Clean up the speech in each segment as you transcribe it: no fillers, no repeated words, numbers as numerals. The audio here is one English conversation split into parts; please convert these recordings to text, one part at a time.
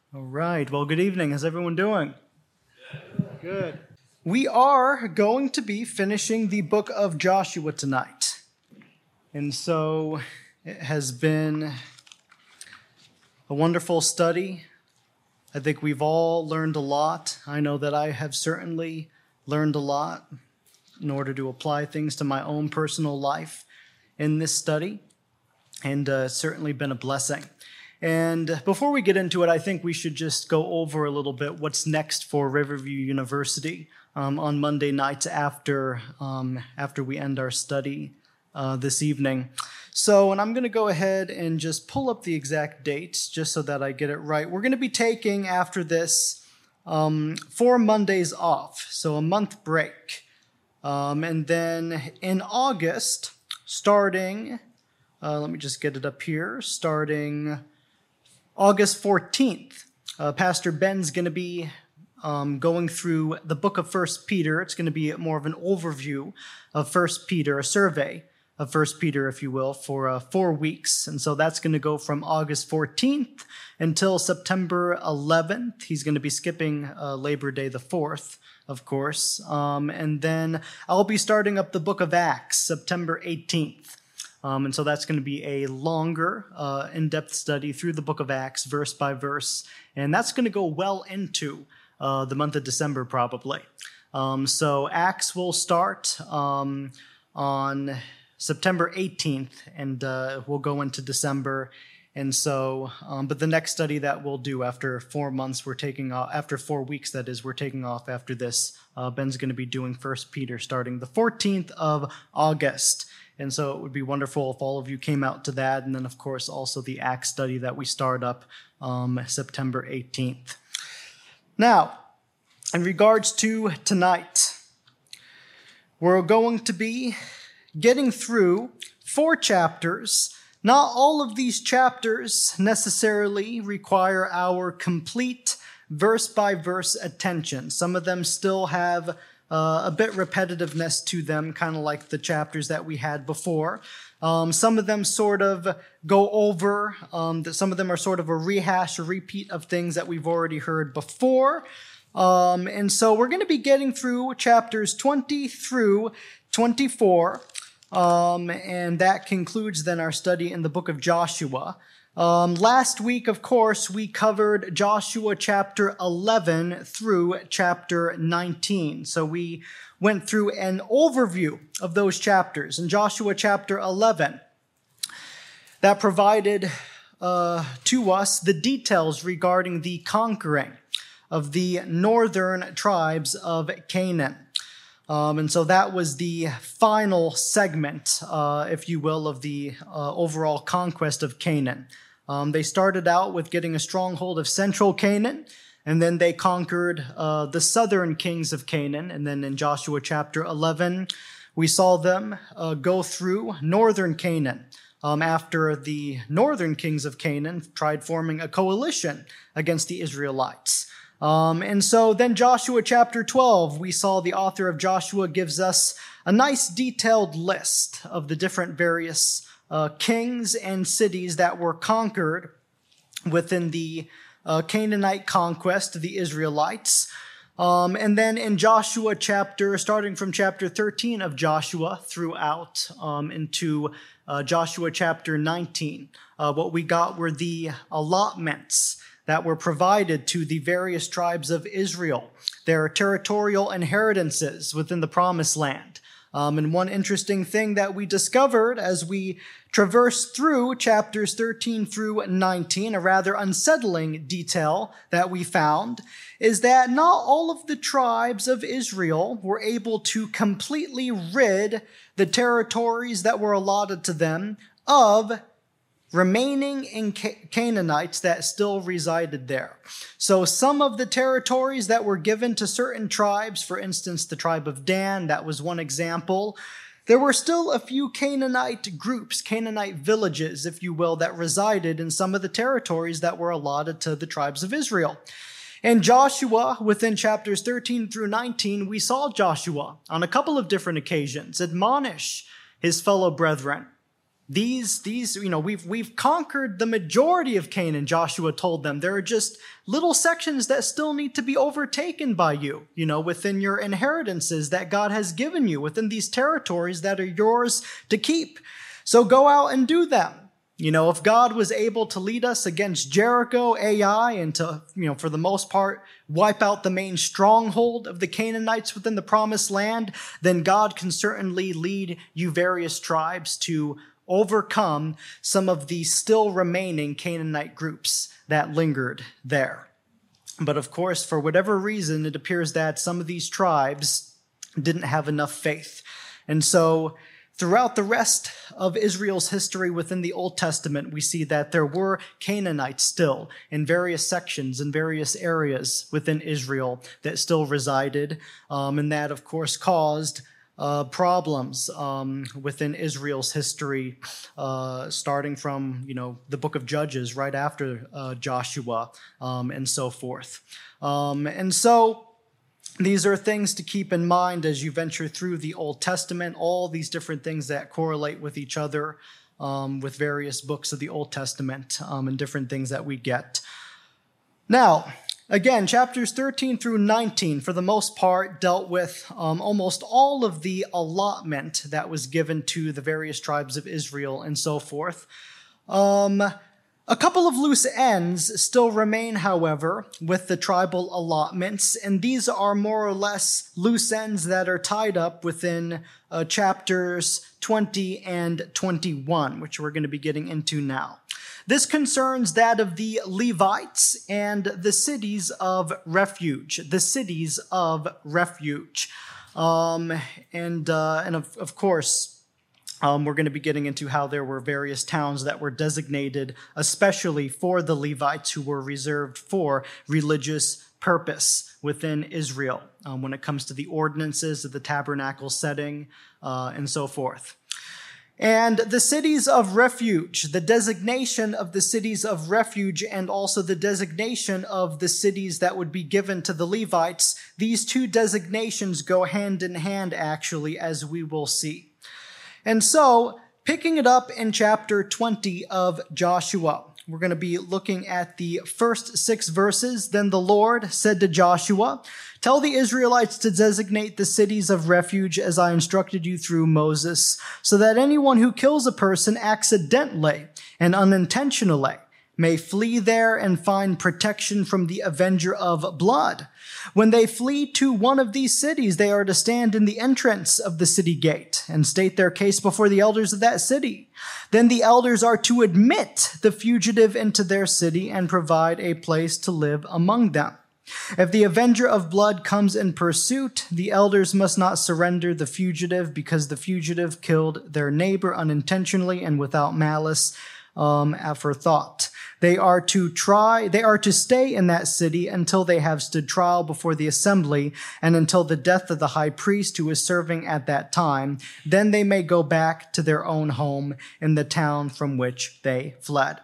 All right. Well, good evening. How's everyone doing? Good. We are going to be finishing the book of Joshua tonight. And so it has been a wonderful study. I think we've all learned a lot. I know that I have certainly learned a lot in order to apply things to my own personal life in this study. And it's certainly been a blessing. And before we get into it, I think we should just go over a little bit what's next for Riverview University on Monday nights after we end our study this evening. So, and I'm going to go ahead and just pull up the exact dates just so that I get it right. We're going to be taking, after this, 4 Mondays off, so a month break. And then in August, starting, let me just get it up here, starting August 14th, Pastor Ben's going to be going through the book of 1 Peter. It's going to be more of an overview of 1 Peter, a survey of 1 Peter, if you will, for 4 weeks. And so that's going to go from August 14th until September 11th. He's going to be skipping Labor Day the 4th, of course. And then I'll be starting up the book of Acts, September 18th. And so that's going to be a longer, in-depth study through the book of Acts, verse by verse. And that's going to go well into the month of December, probably. So Acts will start on September 18th, and we'll go into December. And so, but the next study that we'll do after 4 months, we're taking off, after 4 weeks, that is, we're taking off after this. Ben's going to be doing 1 Peter starting the 14th of August. And so it would be wonderful if all of you came out to that. And then, of course, also the Acts study that we start up September 18th. Now, in regards to tonight, we're going to be getting through 4 chapters. Not all of these chapters necessarily require our complete verse-by-verse attention. Some of them still have a bit repetitiveness to them, kind of like the chapters that we had before. Some of them sort of go over, some of them are sort of a rehash, a repeat of things that we've already heard before. And so we're going to be getting through chapters 20 through 24, and that concludes then our study in the book of Joshua. Last week, of course, we covered Joshua chapter 11 through chapter 19. So we went through an overview of those chapters. In Joshua chapter 11, that provided to us the details regarding the conquering of the northern tribes of Canaan. And so that was the final segment, if you will, of the overall conquest of Canaan. They started out with getting a stronghold of central Canaan, and then they conquered the southern kings of Canaan. And then in Joshua chapter 11, we saw them go through northern Canaan after the northern kings of Canaan tried forming a coalition against the Israelites. And so then Joshua chapter 12, we saw the author of Joshua gives us a nice detailed list of the different various kings and cities that were conquered within the Canaanite conquest of the Israelites. And then in Joshua starting from chapter 13 of Joshua throughout into Joshua chapter 19, what we got were the allotments that were provided to the various tribes of Israel, their territorial inheritances within the promised land. And one interesting thing that we discovered as we traversed through chapters 13 through 19, a rather unsettling detail that we found, is that not all of the tribes of Israel were able to completely rid the territories that were allotted to them of remaining in Canaanites that still resided there. So some of the territories that were given to certain tribes, for instance, the tribe of Dan, that was one example, there were still a few Canaanite groups, Canaanite villages, if you will, that resided in some of the territories that were allotted to the tribes of Israel. And Joshua, within chapters 13 through 19, we saw Joshua on a couple of different occasions admonish his fellow brethren we've conquered the majority of Canaan, Joshua told them. There are just little sections that still need to be overtaken by you, within your inheritances that God has given you, within these territories that are yours to keep. So go out and do them. If God was able to lead us against Jericho, Ai, and to, for the most part, wipe out the main stronghold of the Canaanites within the promised land, then God can certainly lead you various tribes to overcome some of the still remaining Canaanite groups that lingered there. But of course, for whatever reason, it appears that some of these tribes didn't have enough faith. And so throughout the rest of Israel's history within the Old Testament, we see that there were Canaanites still in various sections and various areas within Israel that still resided, and that, of course, caused problems within Israel's history, starting from, the book of Judges right after Joshua, and so forth. And so these are things to keep in mind as you venture through the Old Testament, all these different things that correlate with each other with various books of the Old Testament and different things that we get. Now, again, chapters 13 through 19, for the most part, dealt with almost all of the allotment that was given to the various tribes of Israel and so forth. A couple of loose ends still remain, however, with the tribal allotments, and these are more or less loose ends that are tied up within chapters 20 and 21, which we're going to be getting into now. This concerns that of the Levites and the cities of refuge, and of course, we're going to be getting into how there were various towns that were designated especially for the Levites who were reserved for religious purpose within Israel when it comes to the ordinances of the tabernacle setting and so forth. And the cities of refuge, the designation of the cities of refuge and also the designation of the cities that would be given to the Levites, these two designations go hand in hand, actually, as we will see. And so, picking it up in chapter 20 of Joshua, we're going to be looking at the first 6 verses. Then the Lord said to Joshua, "Tell the Israelites to designate the cities of refuge as I instructed you through Moses, so that anyone who kills a person accidentally and unintentionally may flee there and find protection from the avenger of blood. When they flee to one of these cities, they are to stand in the entrance of the city gate and state their case before the elders of that city. Then the elders are to admit the fugitive into their city and provide a place to live among them. If the avenger of blood comes in pursuit, the elders must not surrender the fugitive because the fugitive killed their neighbor unintentionally and without malice aforethought. They are to stay in that city until they have stood trial before the assembly and until the death of the high priest who is serving at that time. Then they may go back to their own home in the town from which they fled."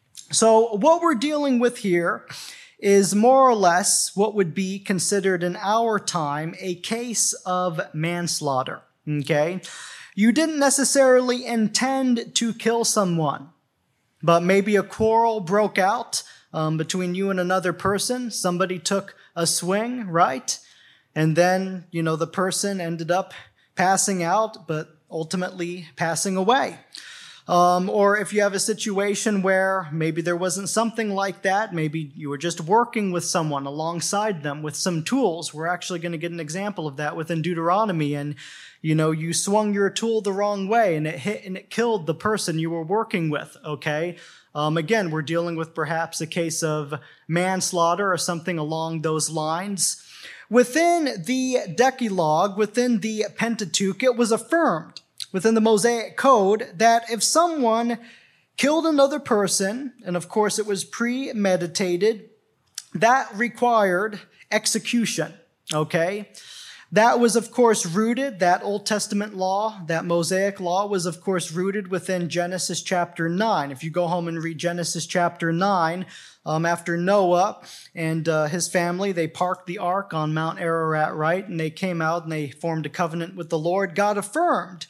So what we're dealing with here is more or less what would be considered in our time a case of manslaughter, okay? You didn't necessarily intend to kill someone, but maybe a quarrel broke out between you and another person. Somebody took a swing, right? And then, the person ended up passing out, but ultimately passing away. Or if you have a situation where maybe there wasn't something like that, maybe you were just working with someone alongside them with some tools. We're actually going to get an example of that within Deuteronomy. And, you swung your tool the wrong way and it hit and it killed the person you were working with, okay? Again, we're dealing with perhaps a case of manslaughter or something along those lines. Within the Decalogue, within the Pentateuch, it was affirmed within the Mosaic Code that if someone killed another person, and of course it was premeditated, that required execution, okay? That was, of course, rooted, that Old Testament law, that Mosaic law was, of course, rooted within Genesis chapter 9. If you go home and read Genesis chapter 9, after Noah and his family, they parked the ark on Mount Ararat, right? And they came out and they formed a covenant with the Lord. God affirmed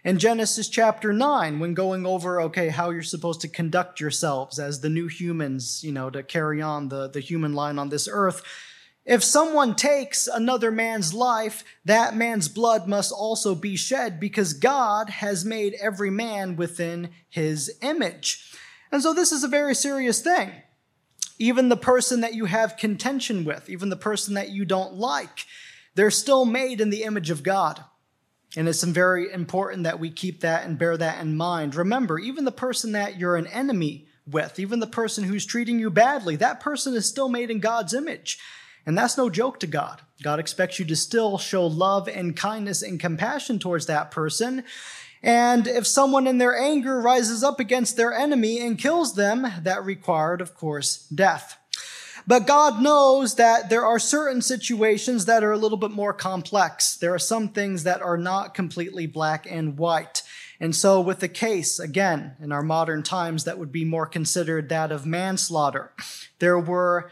In Genesis chapter 9, when going over, okay, how you're supposed to conduct yourselves as the new humans, to carry on the human line on this earth, if someone takes another man's life, that man's blood must also be shed because God has made every man within his image. And so this is a very serious thing. Even the person that you have contention with, even the person that you don't like, they're still made in the image of God. And it's very important that we keep that and bear that in mind. Remember, even the person that you're an enemy with, even the person who's treating you badly, that person is still made in God's image. And that's no joke to God. God expects you to still show love and kindness and compassion towards that person. And if someone in their anger rises up against their enemy and kills them, that required, of course, death. But God knows that there are certain situations that are a little bit more complex. There are some things that are not completely black and white. And so with the case, again, in our modern times, that would be more considered that of manslaughter. There was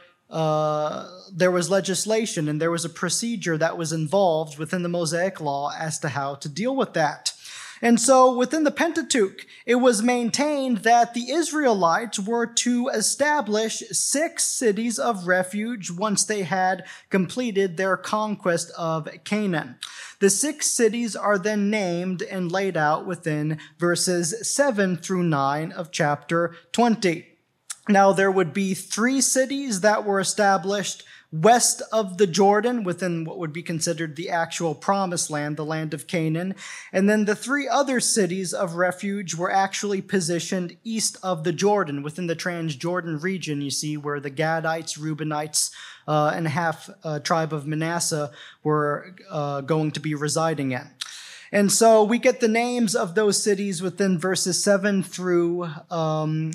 legislation and there was a procedure that was involved within the Mosaic Law as to how to deal with that. And so within the Pentateuch, it was maintained that the Israelites were to establish 6 cities of refuge once they had completed their conquest of Canaan. The 6 cities are then named and laid out within verses 7 through 9 of chapter 20. Now, there would be 3 cities that were established west of the Jordan, within what would be considered the actual promised land, the land of Canaan. And then the 3 other cities of refuge were actually positioned east of the Jordan, within the Transjordan region, you see, where the Gadites, Reubenites, and half tribe of Manasseh were going to be residing in. And so we get the names of those cities within verses 7 through 9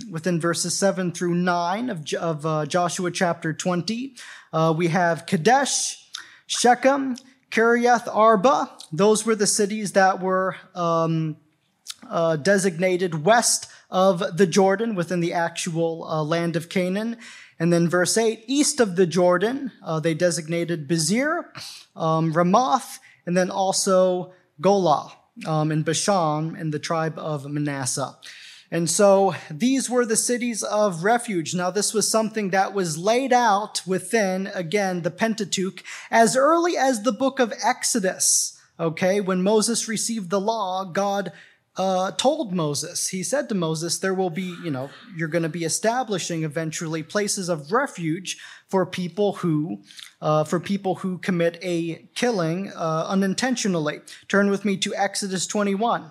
of Joshua chapter 20. We have Kadesh, Shechem, Kiriath Arba. Those were the cities that were designated west of the Jordan within the actual land of Canaan. And then verse 8, east of the Jordan, they designated Bezer, Ramoth, and then also Golah in Bashan in the tribe of Manasseh. And so these were the cities of refuge. Now, this was something that was laid out within, again, the Pentateuch as early as the book of Exodus. Okay, when Moses received the law, God told Moses, he said to Moses, there will be, you're going to be establishing eventually places of refuge for people who commit a killing unintentionally. Turn with me to Exodus 21.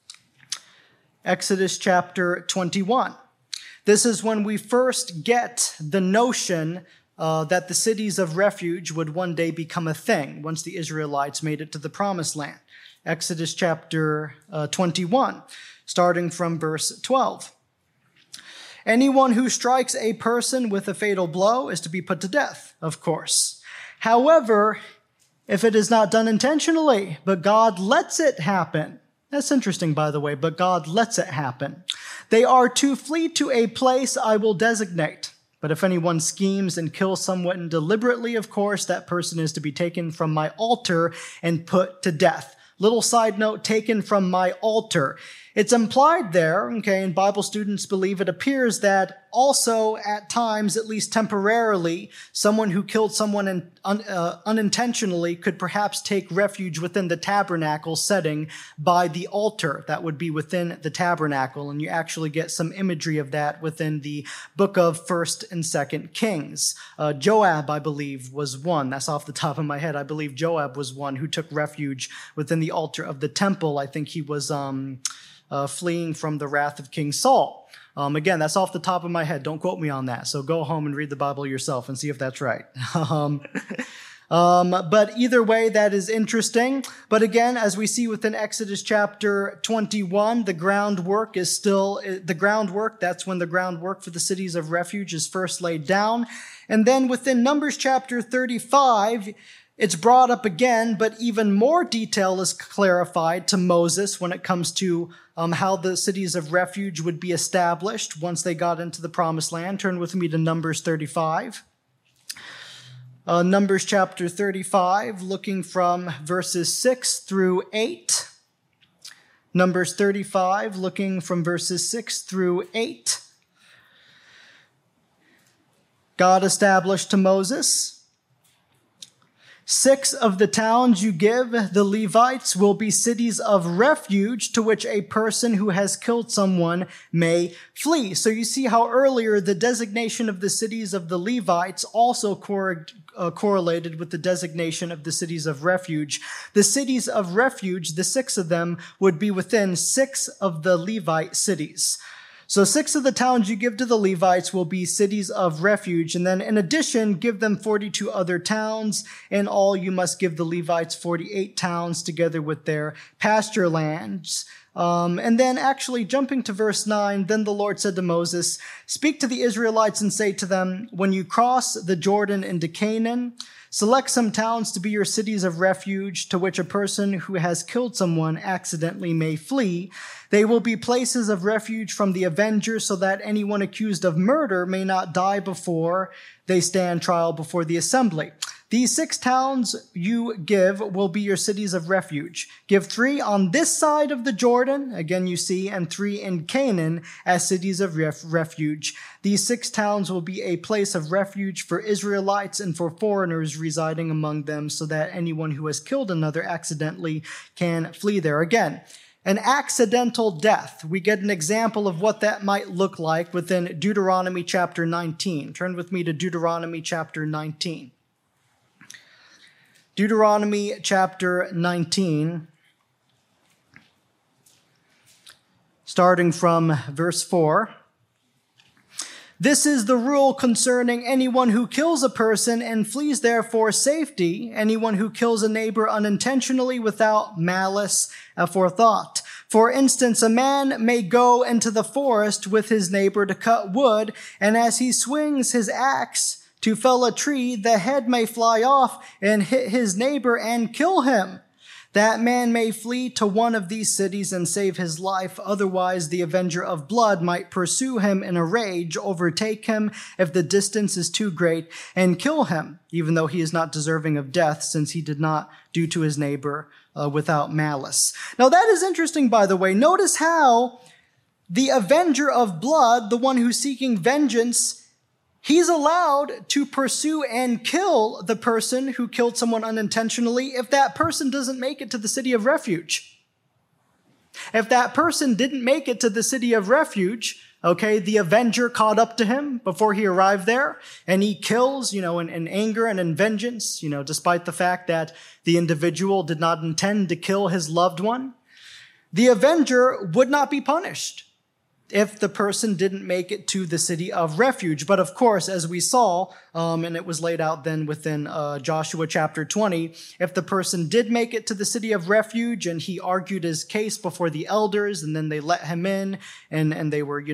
Exodus chapter 21. This is when we first get the notion that the cities of refuge would one day become a thing once the Israelites made it to the promised land. Exodus chapter 21, starting from verse 12. Anyone who strikes a person with a fatal blow is to be put to death, of course. However, if it is not done intentionally, but God lets it happen. That's interesting, by the way, but God lets it happen. They are to flee to a place I will designate. But if anyone schemes and kills someone deliberately, of course, that person is to be taken from my altar and put to death. Little side note, taken from my altar. It's implied there, okay, and Bible students believe it appears that also at times, at least temporarily, someone who killed someone unintentionally could perhaps take refuge within the tabernacle setting by the altar. That would be within the tabernacle, and you actually get some imagery of that within the book of 1st and 2nd Kings. Joab, I believe, was one. That's off the top of my head. I believe Joab was one who took refuge within the altar of the temple. I think he was fleeing from the wrath of King Saul. Again, that's off the top of my head. Don't quote me on that. So go home and read the Bible yourself and see if that's right. But either way, that is interesting. But again, as we see within Exodus chapter 21, the groundwork is still the groundwork. That's when the groundwork for the cities of refuge is first laid down. And then within Numbers chapter 35, it's brought up again, but even more detail is clarified to Moses when it comes to how the cities of refuge would be established once they got into the promised land. Turn with me to Numbers 35. Numbers chapter 35, looking from verses 6 through 8. Numbers 35, looking from verses 6 through 8. God established to Moses, 6 of the towns you give the Levites will be cities of refuge to which a person who has killed someone may flee. So you see how earlier the designation of the cities of the Levites also correlated with the designation of the cities of refuge. The cities of refuge, the 6 of them, would be within 6 of the Levite cities. So 6 of the towns you give to the Levites will be cities of refuge. And then in addition, give them 42 other towns. In all, you must give the Levites 48 towns together with their pasture lands. And then actually jumping to verse 9, then the Lord said to Moses, speak to the Israelites and say to them, when you cross the Jordan into Canaan, select some towns to be your cities of refuge to which a person who has killed someone accidentally may flee. They will be places of refuge from the avenger so that anyone accused of murder may not die before they stand trial before the assembly. These 6 towns you give will be your cities of refuge. Give 3 on this side of the Jordan, again you see, and 3 in Canaan as cities of refuge. These 6 towns will be a place of refuge for Israelites and for foreigners residing among them so that anyone who has killed another accidentally can flee there. Again, an accidental death. We get an example of what that might look like within Deuteronomy chapter 19. Turn with me to Deuteronomy chapter 19. Deuteronomy chapter 19, starting from verse 4. This is the rule concerning anyone who kills a person and flees there for safety, anyone who kills a neighbor unintentionally without malice aforethought. For instance, a man may go into the forest with his neighbor to cut wood, and as he swings his axe to fell a tree, the head may fly off and hit his neighbor and kill him. That man may flee to one of these cities and save his life. Otherwise, the avenger of blood might pursue him in a rage, overtake him if the distance is too great, and kill him, even though he is not deserving of death, since he did not do to his neighbor without malice. Now, that is interesting, by the way. Notice how the avenger of blood, the one who's seeking vengeance, he's allowed to pursue and kill the person who killed someone unintentionally if that person doesn't make it to the city of refuge. If that person didn't make it to the city of refuge, okay, the avenger caught up to him before he arrived there, and he kills, in anger and in vengeance, despite the fact that the individual did not intend to kill his loved one. The avenger would not be punished if the person didn't make it to the city of refuge. But of course, as we saw, and it was laid out then within Joshua chapter 20, if the person did make it to the city of refuge and he argued his case before the elders and then they let him in and they were,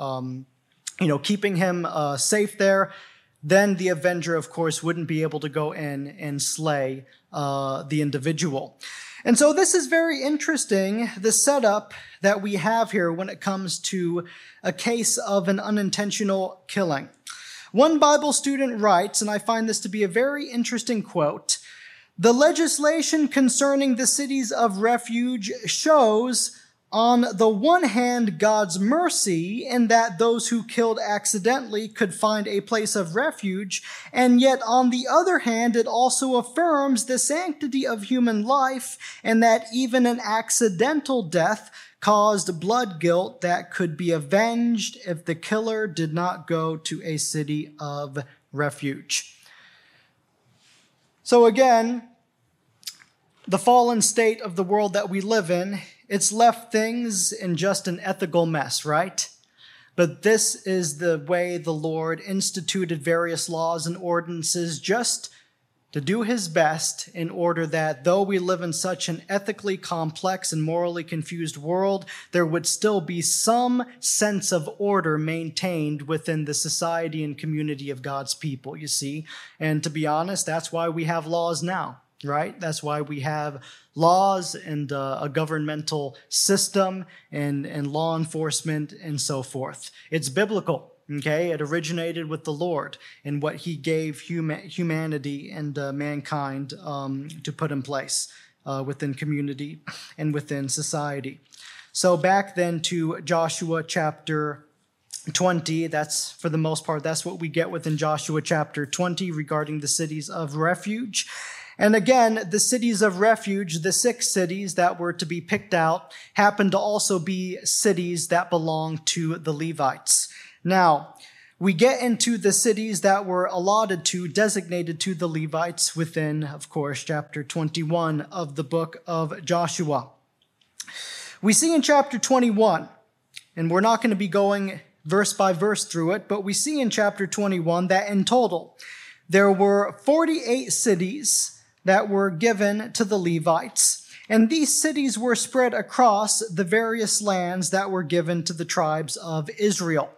keeping him safe there, then the avenger, of course, wouldn't be able to go in and slay the individual. And so this is very interesting, the setup that we have here when it comes to a case of an unintentional killing. One Bible student writes, and I find this to be a very interesting quote, "The legislation concerning the cities of refuge shows, on the one hand, God's mercy in that those who killed accidentally could find a place of refuge, and yet on the other hand, it also affirms the sanctity of human life and that even an accidental death caused blood guilt that could be avenged if the killer did not go to a city of refuge." So again, the fallen state of the world that we live in, it's left things in just an ethical mess, right? But this is the way the Lord instituted various laws and ordinances just to do his best in order that though we live in such an ethically complex and morally confused world, there would still be some sense of order maintained within the society and community of God's people, you see. And to be honest, that's why we have laws now, right? That's why we have laws and a governmental system and law enforcement and so forth. It's biblical, okay? It originated with the Lord and what he gave humanity and mankind to put in place within community and within society. So back then to Joshua chapter 20, that's for the most part, that's what we get within Joshua chapter 20 regarding the cities of refuge. And again, the cities of refuge, the 6 cities that were to be picked out, happened to also be cities that belonged to the Levites. Now, we get into the cities that were allotted to, designated to the Levites within, of course, chapter 21 of the book of Joshua. We see in chapter 21, and we're not going to be going verse by verse through it, but we see in chapter 21 that in total, there were 48 cities that were given to the Levites, and these cities were spread across the various lands that were given to the tribes of Israel.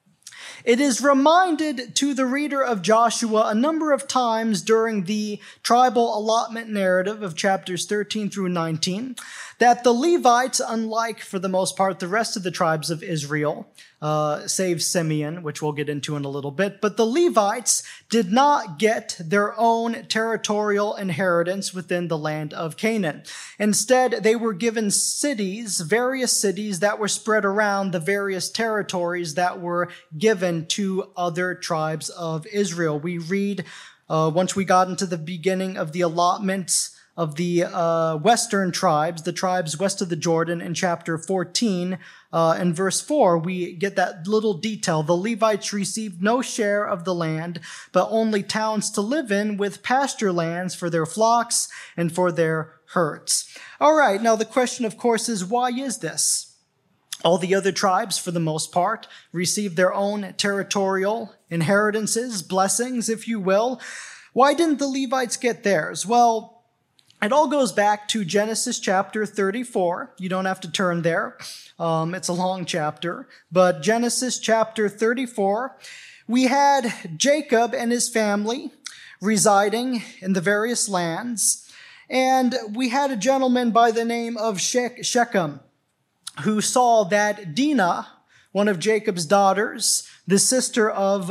It is reminded to the reader of Joshua a number of times during the tribal allotment narrative of chapters 13 through 19 that the Levites, unlike for the most part the rest of the tribes of Israel, save Simeon, which we'll get into in a little bit, but the Levites did not get their own territorial inheritance within the land of Canaan. Instead, they were given cities, various cities that were spread around the various territories that were given to other tribes of Israel. We read, once we got into the beginning of the allotments of the western tribes, the tribes west of the Jordan, in chapter 14, in verse 4, we get that little detail. The Levites received no share of the land, but only towns to live in with pasture lands for their flocks and for their herds. All right, now the question, of course, is why is this? All the other tribes, for the most part, received their own territorial inheritances, blessings, if you will. Why didn't the Levites get theirs? Well, it all goes back to Genesis chapter 34. You don't have to turn there. It's a long chapter. But Genesis chapter 34, we had Jacob and his family residing in the various lands. And we had a gentleman by the name of Shechem who saw that Dinah, one of Jacob's daughters, the sister of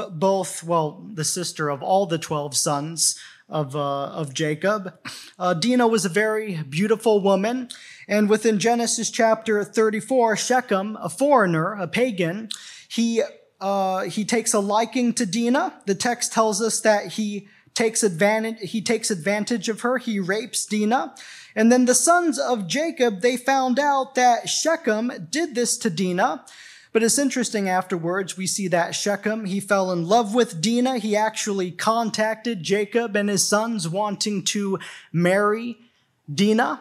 the sister of all the 12 sons of Jacob. Dinah was a very beautiful woman. And within Genesis chapter 34, Shechem, a foreigner, a pagan, he takes a liking to Dinah. The text tells us that he takes advantage of her. He rapes Dinah. And then the sons of Jacob, they found out that Shechem did this to Dinah. But it's interesting, afterwards, we see that Shechem, he fell in love with Dinah. He actually contacted Jacob and his sons wanting to marry Dinah.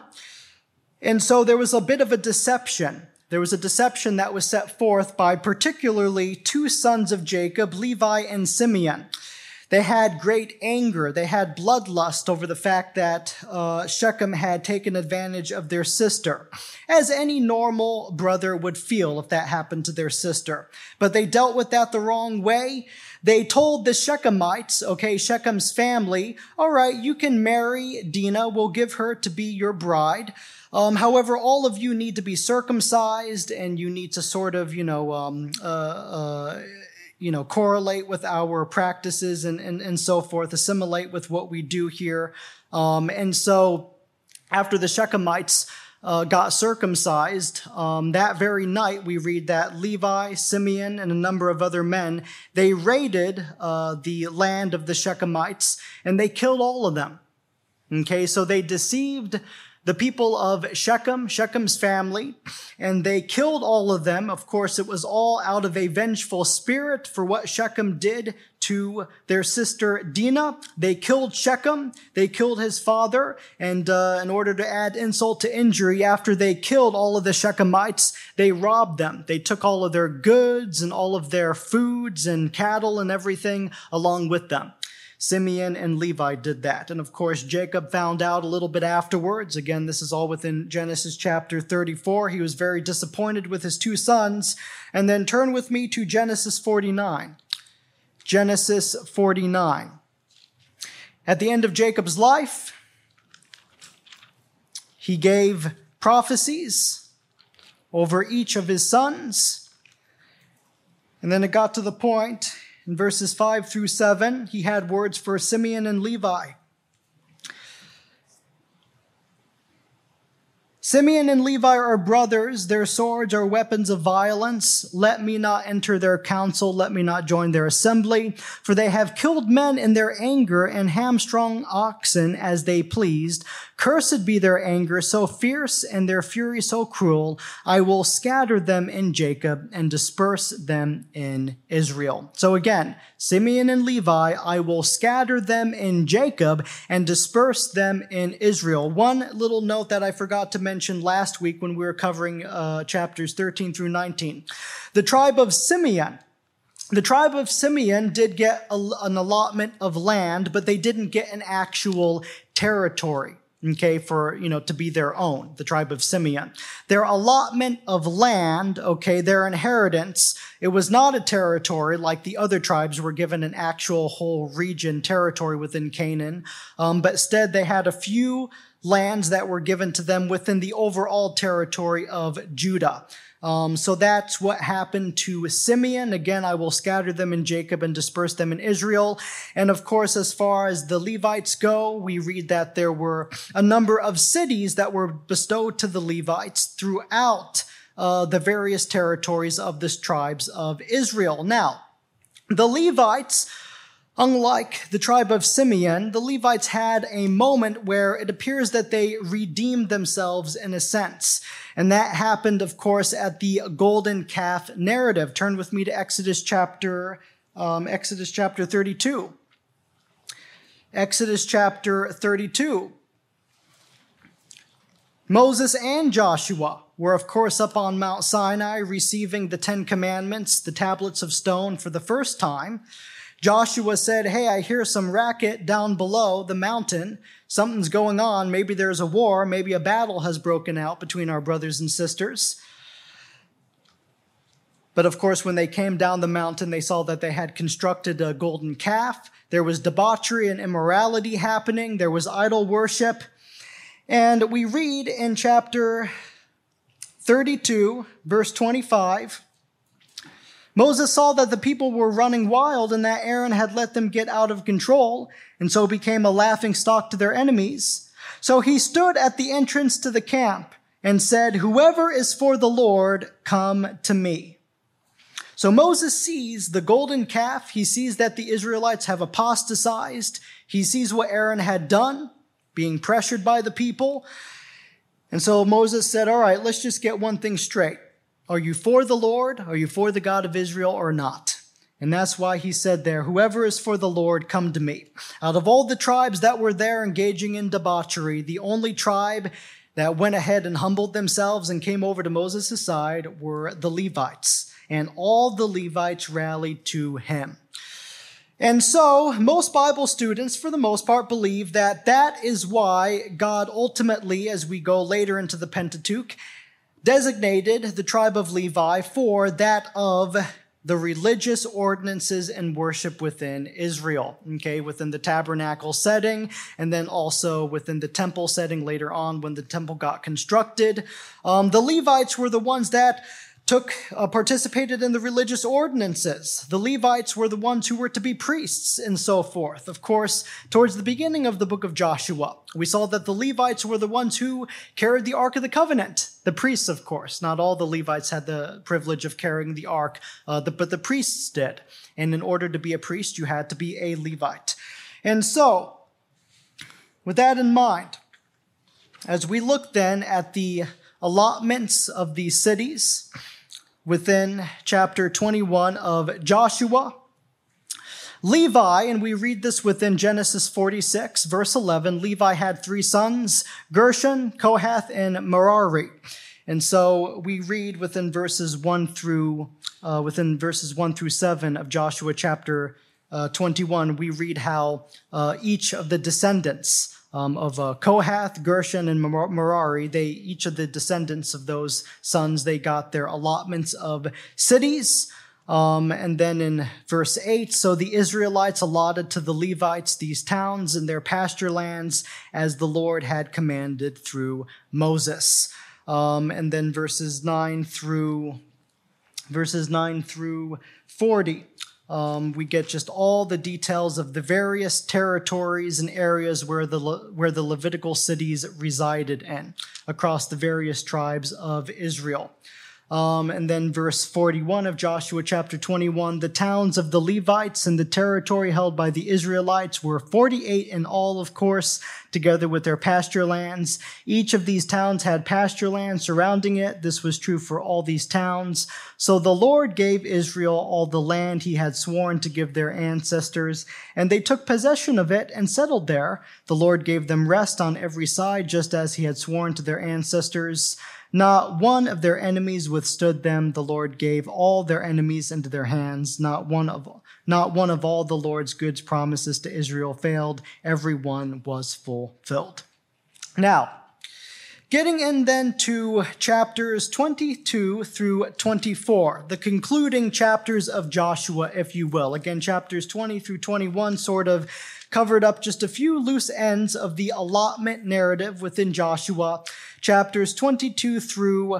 And so there was a bit of a deception. There was a deception that was set forth by particularly 2 sons of Jacob, Levi and Simeon. They had great anger. They had bloodlust over the fact that Shechem had taken advantage of their sister, as any normal brother would feel if that happened to their sister. But they dealt with that the wrong way. They told the Shechemites, Shechem's family, all right, you can marry Dinah. We'll give her to be your bride. However, all of you need to be circumcised, and you need to sort of, correlate with our practices and so forth, assimilate with what we do here. And so after the Shechemites got circumcised, that very night we read that Levi, Simeon, and a number of other men, they raided the land of the Shechemites, and they killed all of them. Okay, so they deceived the people of Shechem, Shechem's family, and they killed all of them. Of course, it was all out of a vengeful spirit for what Shechem did to their sister Dinah. They killed Shechem, they killed his father, and in order to add insult to injury, after they killed all of the Shechemites, they robbed them. They took all of their goods and all of their foods and cattle and everything along with them. Simeon and Levi did that. And of course, Jacob found out a little bit afterwards. Again, this is all within Genesis chapter 34. He was very disappointed with his 2 sons. And then turn with me to Genesis 49. Genesis 49. At the end of Jacob's life, he gave prophecies over each of his sons. And then it got to the point in verses 5 through 7, he had words for Simeon and Levi. Simeon and Levi are brothers. Their swords are weapons of violence. Let me not enter their council. Let me not join their assembly. For they have killed men in their anger and hamstrung oxen as they pleased. Cursed be their anger so fierce and their fury so cruel. I will scatter them in Jacob and disperse them in Israel. So again, Simeon and Levi, I will scatter them in Jacob and disperse them in Israel. One little note that I forgot to mention last week when we were covering chapters 13 through 19. The tribe of Simeon. The tribe of Simeon did get an allotment of land, but they didn't get an actual territory. Okay, to be their own, the tribe of Simeon. Their allotment of land, their inheritance, it was not a territory like the other tribes were given an actual whole region territory within Canaan, but instead they had a few lands that were given to them within the overall territory of Judah. So that's what happened to Simeon. Again, I will scatter them in Jacob and disperse them in Israel. And of course, as far as the Levites go, we read that there were a number of cities that were bestowed to the Levites throughout the various territories of the tribes of Israel. Now, the Levites, unlike the tribe of Simeon, the Levites had a moment where it appears that they redeemed themselves in a sense. And that happened, of course, at the golden calf narrative. Turn with me to Exodus chapter 32. Exodus chapter 32. Moses and Joshua were, of course, up on Mount Sinai receiving the 10 Commandments, the tablets of stone, for the first time. Joshua said, hey, I hear some racket down below the mountain. Something's going on. Maybe there's a war. Maybe a battle has broken out between our brothers and sisters. But of course, when they came down the mountain, they saw that they had constructed a golden calf. There was debauchery and immorality happening. There was idol worship. And we read in chapter 32, verse 25, Moses saw that the people were running wild and that Aaron had let them get out of control and so became a laughingstock to their enemies. So he stood at the entrance to the camp and said, whoever is for the Lord, come to me. So Moses sees the golden calf. He sees that the Israelites have apostatized. He sees what Aaron had done, being pressured by the people. And so Moses said, all right, let's just get one thing straight. Are you for the Lord? Are you for the God of Israel or not? And that's why he said there, whoever is for the Lord, come to me. Out of all the tribes that were there engaging in debauchery, the only tribe that went ahead and humbled themselves and came over to Moses' side were the Levites. And all the Levites rallied to him. And so most Bible students, for the most part, believe that that is why God ultimately, as we go later into the Pentateuch, designated the tribe of Levi for that of the religious ordinances and worship within Israel, within the tabernacle setting, and then also within the temple setting later on when the temple got constructed. The Levites were the ones that participated in the religious ordinances. The Levites were the ones who were to be priests and so forth. Of course, towards the beginning of the book of Joshua, we saw that the Levites were the ones who carried the Ark of the Covenant. The priests, of course. Not all the Levites had the privilege of carrying the Ark, but the priests did. And in order to be a priest, you had to be a Levite. And so, with that in mind, as we look then at the allotments of these cities, within chapter 21 of Joshua, Levi, and we read this within Genesis 46, verse 11, Levi had 3 sons, Gershon, Kohath, and Merari. And so we read within verses 1 through 7 of Joshua chapter 21, we read how each of the descendants of Kohath, Gershon, and Merari, each of the descendants of those sons, they got their allotments of cities. And then in verse 8, so the Israelites allotted to the Levites these towns and their pasture lands as the Lord had commanded through Moses. And then verses 9 through 40. we get just all the details of the various territories and areas where the Levitical cities resided in across the various tribes of Israel. And then verse 41 of Joshua chapter 21, the towns of the Levites and the territory held by the Israelites were 48 in all, of course, together with their pasture lands. Each of these towns had pasture land surrounding it. This was true for all these towns. So the Lord gave Israel all the land he had sworn to give their ancestors, and they took possession of it and settled there. The Lord gave them rest on every side, just as he had sworn to their ancestors. Not one of their enemies withstood them. The Lord gave all their enemies into their hands. Not one of all the Lord's good promises to Israel failed. Every one was fulfilled. Now, getting in then to chapters 22 through 24, the concluding chapters of Joshua, if you will. Again, chapters 20 through 21 sort of covered up just a few loose ends of the allotment narrative within Joshua. Chapters 22 through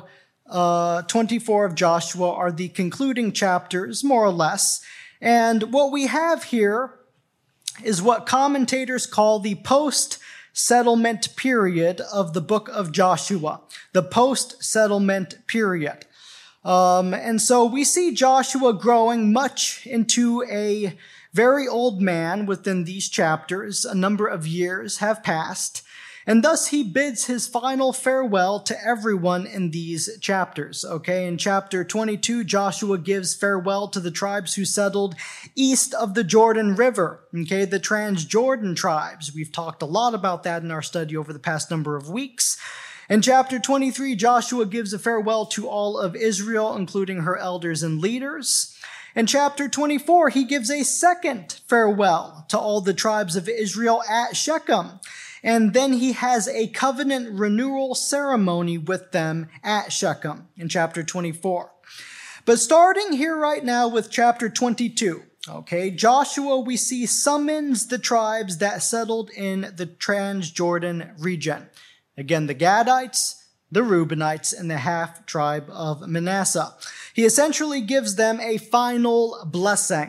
24 of Joshua are the concluding chapters, more or less. And what we have here is what commentators call the post-settlement period of the book of Joshua, the post-settlement period. And so we see Joshua growing much into a very old man within these chapters. A number of years have passed. And thus he bids his final farewell to everyone in these chapters. Okay, in chapter 22, Joshua gives farewell to the tribes who settled east of the Jordan River. Okay, the Transjordan tribes. We've talked a lot about that in our study over the past number of weeks. In chapter 23, Joshua gives a farewell to all of Israel, including her elders and leaders. In chapter 24, he gives a second farewell to all the tribes of Israel at Shechem. And then he has a covenant renewal ceremony with them at Shechem in chapter 24. But starting here right now with chapter 22, okay, Joshua, we see, summons the tribes that settled in the Transjordan region. Again, the Gadites, the Reubenites, and the half tribe of Manasseh. He essentially gives them a final blessing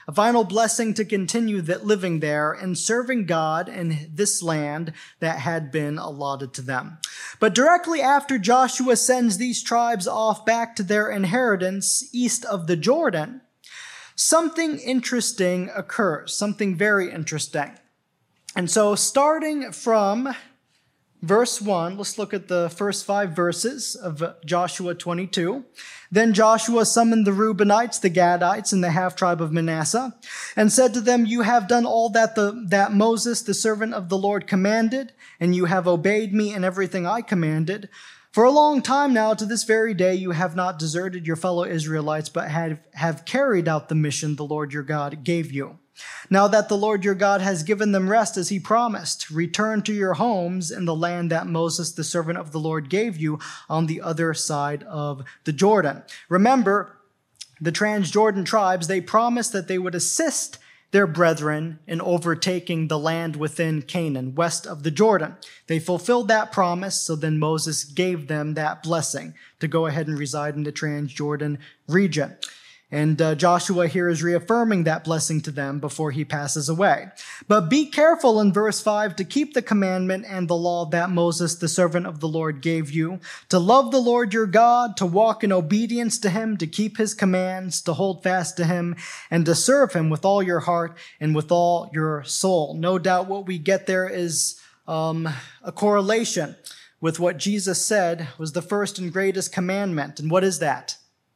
to continue living there and serving God in this land that had been allotted to them. But directly after Joshua sends these tribes off back to their inheritance east of the Jordan, something interesting occurs, something very interesting. And so starting from verse 1, let's look at the first 5 verses of Joshua 22. Then Joshua summoned the Reubenites, the Gadites, and the half-tribe of Manasseh, and said to them, "You have done all that Moses, the servant of the Lord, commanded, and you have obeyed me in everything I commanded. For a long time now, to this very day, you have not deserted your fellow Israelites, but have carried out the mission the Lord your God gave you. Now that the Lord your God has given them rest as he promised, return to your homes in the land that Moses, the servant of the Lord, gave you on the other side of the Jordan." Remember, the Transjordan tribes, they promised that they would assist their brethren in overtaking the land within Canaan, west of the Jordan. They fulfilled that promise, so then Moses gave them that blessing to go ahead and reside in the Transjordan region. And Joshua here is reaffirming that blessing to them before he passes away. But be careful in verse 5 to keep the commandment and the law that Moses, the servant of the Lord, gave you, to love the Lord your God, to walk in obedience to him, to keep his commands, to hold fast to him, and to serve him with all your heart and with all your soul. No doubt what we get there is a correlation with what Jesus said was the first and greatest commandment. And what is that?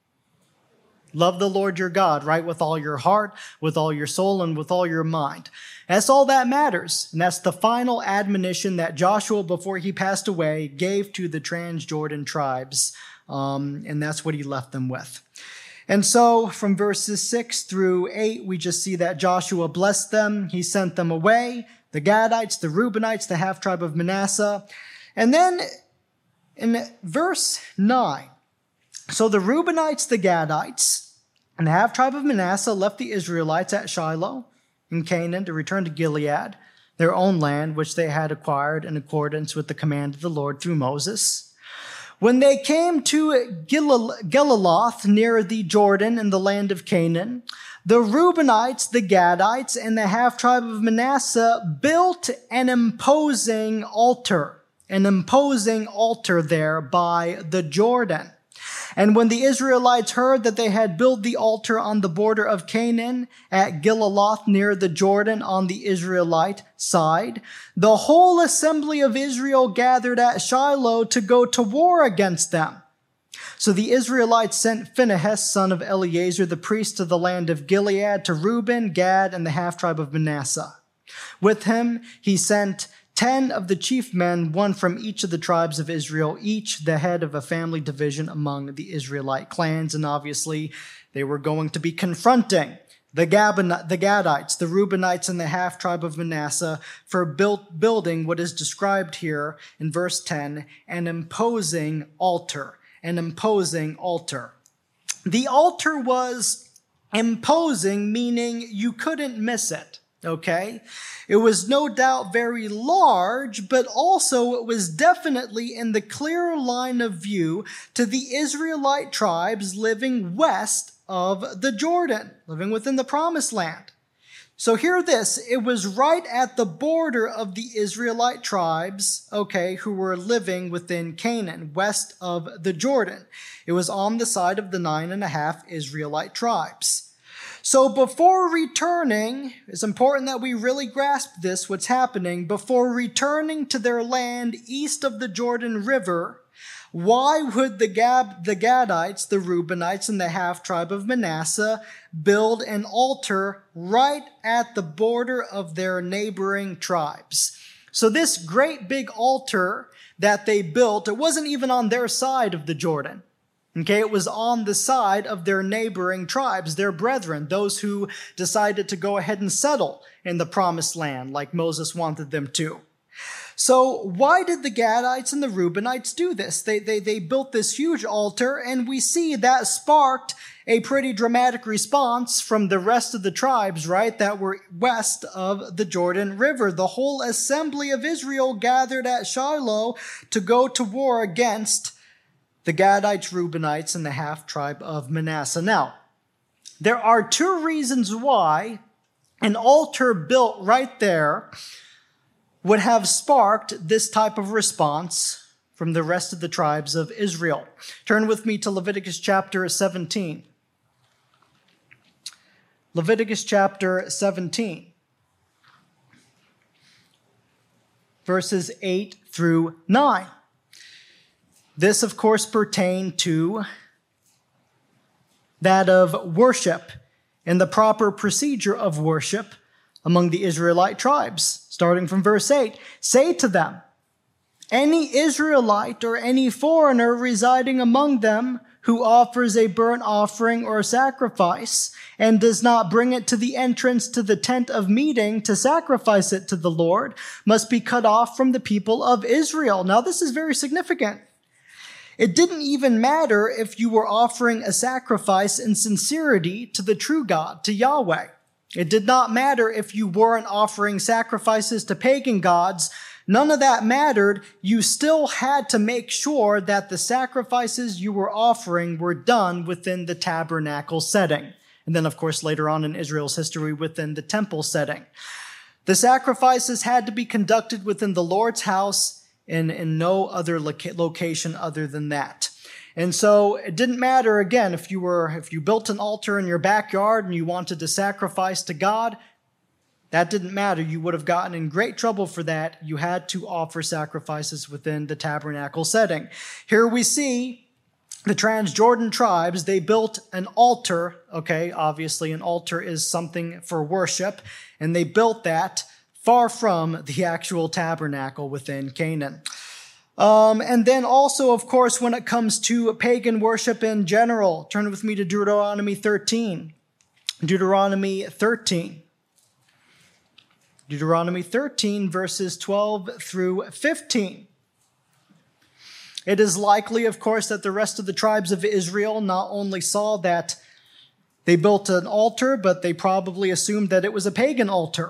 Love the Lord your God, right? With all your heart, with all your soul, and with all your mind. That's all that matters. And that's the final admonition that Joshua, before he passed away, gave to the Transjordan tribes. And that's what he left them with. And so from verses 6 through 8, we just see that Joshua blessed them. He sent them away, the Gadites, the Reubenites, the half-tribe of Manasseh. And then in verse 9, so the Reubenites, the Gadites, and the half-tribe of Manasseh left the Israelites at Shiloh in Canaan to return to Gilead, their own land, which they had acquired in accordance with the command of the Lord through Moses. When they came to Geliloth near the Jordan in the land of Canaan, The Reubenites, the Gadites, and the half-tribe of Manasseh built an imposing altar there by the Jordan. And when the Israelites heard that they had built the altar on the border of Canaan at Gilaloth near the Jordan on the Israelite side, the whole assembly of Israel gathered at Shiloh to go to war against them. So the Israelites sent Phinehas, son of Eleazar, the priest of the land of Gilead, to Reuben, Gad, and the half-tribe of Manasseh. With him, he sent 10 of the chief men, one from each of the tribes of Israel, each the head of a family division among the Israelite clans. And obviously, they were going to be confronting the Gadites, the Reubenites, and the half-tribe of Manasseh for building what is described here in verse 10, an imposing altar. An imposing altar. The altar was imposing, meaning you couldn't miss it, okay? It was no doubt very large, but also it was definitely in the clear line of view to the Israelite tribes living west of the Jordan, living within the Promised Land. So hear this, it was right at the border of the Israelite tribes, okay, who were living within Canaan, west of the Jordan. It was on the side of the 9.5 Israelite tribes. So before returning, it's important that we really grasp this, what's happening. Before returning to their land east of the Jordan River, why would the Gadites, the Reubenites, and the half-tribe of Manasseh build an altar right at the border of their neighboring tribes? So this great big altar that they built, it wasn't even on their side of the Jordan. Okay, it was on the side of their neighboring tribes, their brethren, those who decided to go ahead and settle in the Promised Land like Moses wanted them to. So why did the Gadites and the Reubenites do this? They built this huge altar, and we see that sparked a pretty dramatic response from the rest of the tribes, right, that were west of the Jordan River. The whole assembly of Israel gathered at Shiloh to go to war against the Gadites, Reubenites, and the half-tribe of Manasseh. Now, there are two reasons why an altar built right there would have sparked this type of response from the rest of the tribes of Israel. Turn with me to Leviticus chapter 17. Leviticus chapter 17, verses 8 through 9. This, of course, pertained to that of worship and the proper procedure of worship among the Israelite tribes. Starting from verse 8, say to them, any Israelite or any foreigner residing among them who offers a burnt offering or a sacrifice and does not bring it to the entrance to the tent of meeting to sacrifice it to the Lord must be cut off from the people of Israel. Now, this is very significant. It didn't even matter if you were offering a sacrifice in sincerity to the true God, to Yahweh. It did not matter if you weren't offering sacrifices to pagan gods. None of that mattered. You still had to make sure that the sacrifices you were offering were done within the tabernacle setting. And then, of course, later on in Israel's history, within the temple setting. The sacrifices had to be conducted within the Lord's house and in no other location other than that. And so it didn't matter, again, if you built an altar in your backyard and you wanted to sacrifice to God, that didn't matter. You would have gotten in great trouble for that. You had to offer sacrifices within the tabernacle setting. Here we see the Transjordan tribes, they built an altar. Okay, obviously an altar is something for worship, and they built that far from the actual tabernacle within Canaan. And then also, of course, when it comes to pagan worship in general, turn with me to Deuteronomy 13. Deuteronomy 13. Deuteronomy 13, verses 12 through 15. It is likely, of course, that the rest of the tribes of Israel not only saw that they built an altar, but they probably assumed that it was a pagan altar.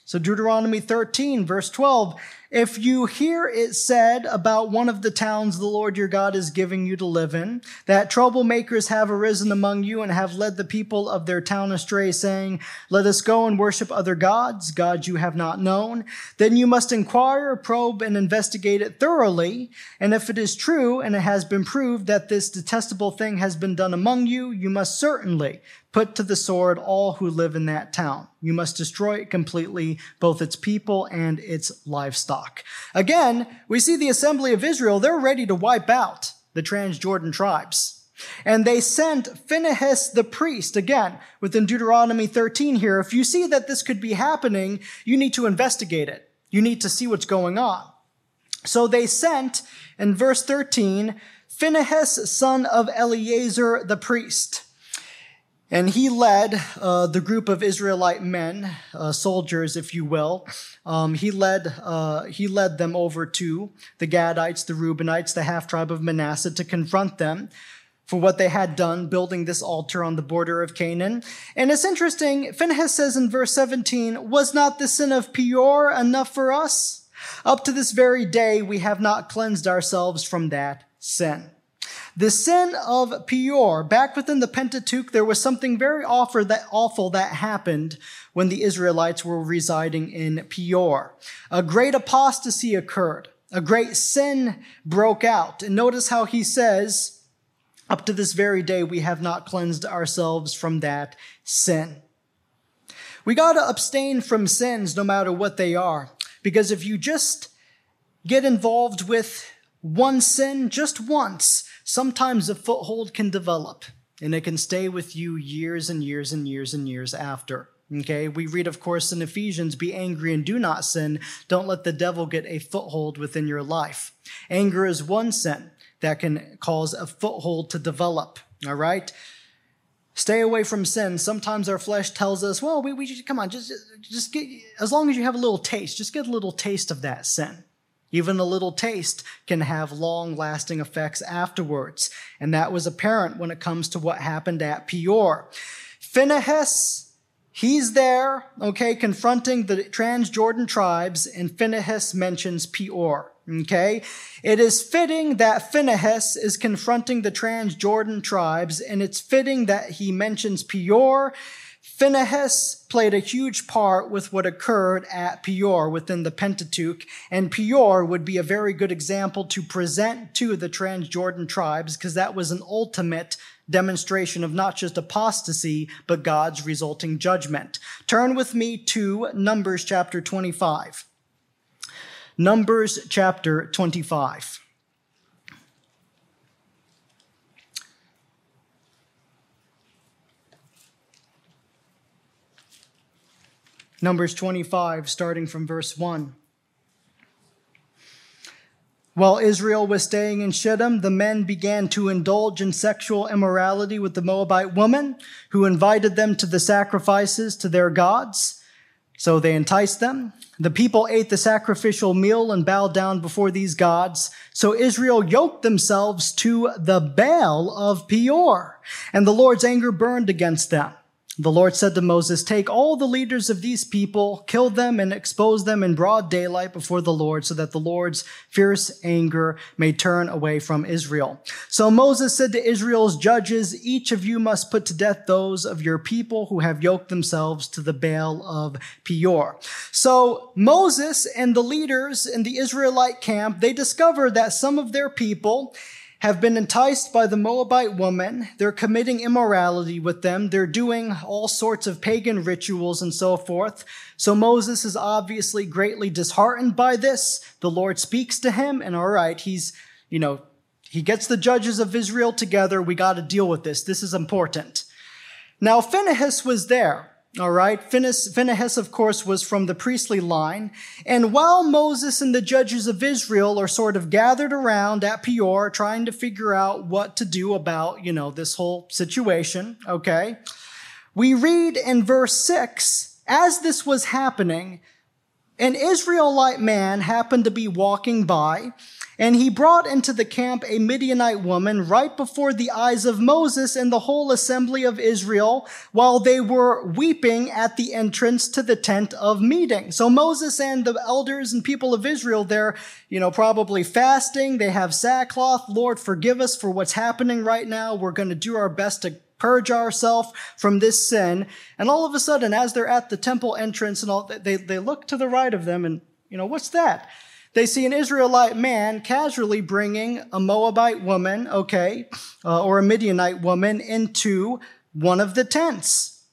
So Deuteronomy 13, verse 12, if you hear it said about one of the towns the Lord your God is giving you to live in, that troublemakers have arisen among you and have led the people of their town astray, saying, let us go and worship other gods, gods you have not known, then you must inquire, probe, and investigate it thoroughly. And if it is true and it has been proved that this detestable thing has been done among you, you must certainly put to the sword all who live in that town. You must destroy it completely, both its people and its livestock. Again, we see the assembly of Israel, they're ready to wipe out the Transjordan tribes. And they sent Phinehas the priest, again, within Deuteronomy 13 here. If you see that this could be happening, you need to investigate it. You need to see what's going on. So they sent, in verse 13, Phinehas, son of Eleazar the priest. And he led the group of Israelite men, soldiers, if you will. He led them over to the Gadites, the Reubenites, the half-tribe of Manasseh, to confront them for what they had done, building this altar on the border of Canaan. And it's interesting, Phinehas says in verse 17, was not the sin of Peor enough for us? Up to this very day, we have not cleansed ourselves from that sin. The sin of Peor, back within the Pentateuch, there was something very awful that happened when the Israelites were residing in Peor. A great apostasy occurred. A great sin broke out. And notice how he says, up to this very day, we have not cleansed ourselves from that sin. We got to abstain from sins no matter what they are. Because if you just get involved with one sin just once, sometimes a foothold can develop, and it can stay with you years and years and years and years after. Okay, we read, of course, in Ephesians, be angry and do not sin. Don't let the devil get a foothold within your life. Anger is one sin that can cause a foothold to develop. All right? Stay away from sin. Sometimes our flesh tells us, well, we just, come on, just get, as long as you have a little taste, just get a little taste of that sin. Even a little taste can have long-lasting effects afterwards. And that was apparent when it comes to what happened at Peor. Phinehas, he's there, okay, confronting the Transjordan tribes, and Phinehas mentions Peor, okay? It is fitting that Phinehas is confronting the Transjordan tribes, and it's fitting that he mentions Peor. Phinehas played a huge part with what occurred at Peor within the Pentateuch, and Peor would be a very good example to present to the Transjordan tribes, because that was an ultimate demonstration of not just apostasy, but God's resulting judgment. Turn with me to Numbers chapter 25. Numbers chapter 25. Numbers 25, starting from verse 1. While Israel was staying in Shittim, the men began to indulge in sexual immorality with the Moabite woman, who invited them to the sacrifices to their gods. So they enticed them. The people ate the sacrificial meal and bowed down before these gods. So Israel yoked themselves to the Baal of Peor, and the Lord's anger burned against them. The Lord said to Moses, take all the leaders of these people, kill them, and expose them in broad daylight before the Lord, so that the Lord's fierce anger may turn away from Israel. So Moses said to Israel's judges, each of you must put to death those of your people who have yoked themselves to the Baal of Peor. So Moses and the leaders in the Israelite camp, they discovered that some of their people have been enticed by the Moabite woman. They're committing immorality with them. They're doing all sorts of pagan rituals and so forth. So Moses is obviously greatly disheartened by this. The Lord speaks to him, and all right, he gets the judges of Israel together. We got to deal with this. This is important. Now, Phinehas was there. All right. Phinehas, of course, was from the priestly line. And while Moses and the judges of Israel are sort of gathered around at Peor trying to figure out what to do about, this whole situation, okay, we read in verse 6, as this was happening, An Israelite man happened to be walking by, and he brought into the camp a Midianite woman right before the eyes of Moses and the whole assembly of Israel while they were weeping at the entrance to the tent of meeting. So Moses and the elders and people of Israel, they're, probably fasting. They have sackcloth. Lord, forgive us for what's happening right now. We're going to do our best to purge ourselves from this sin. And all of a sudden, as they're at the temple entrance and all, they look to the right of them and, what's that? They see an Israelite man casually bringing a Moabite woman, or a Midianite woman into one of the tents.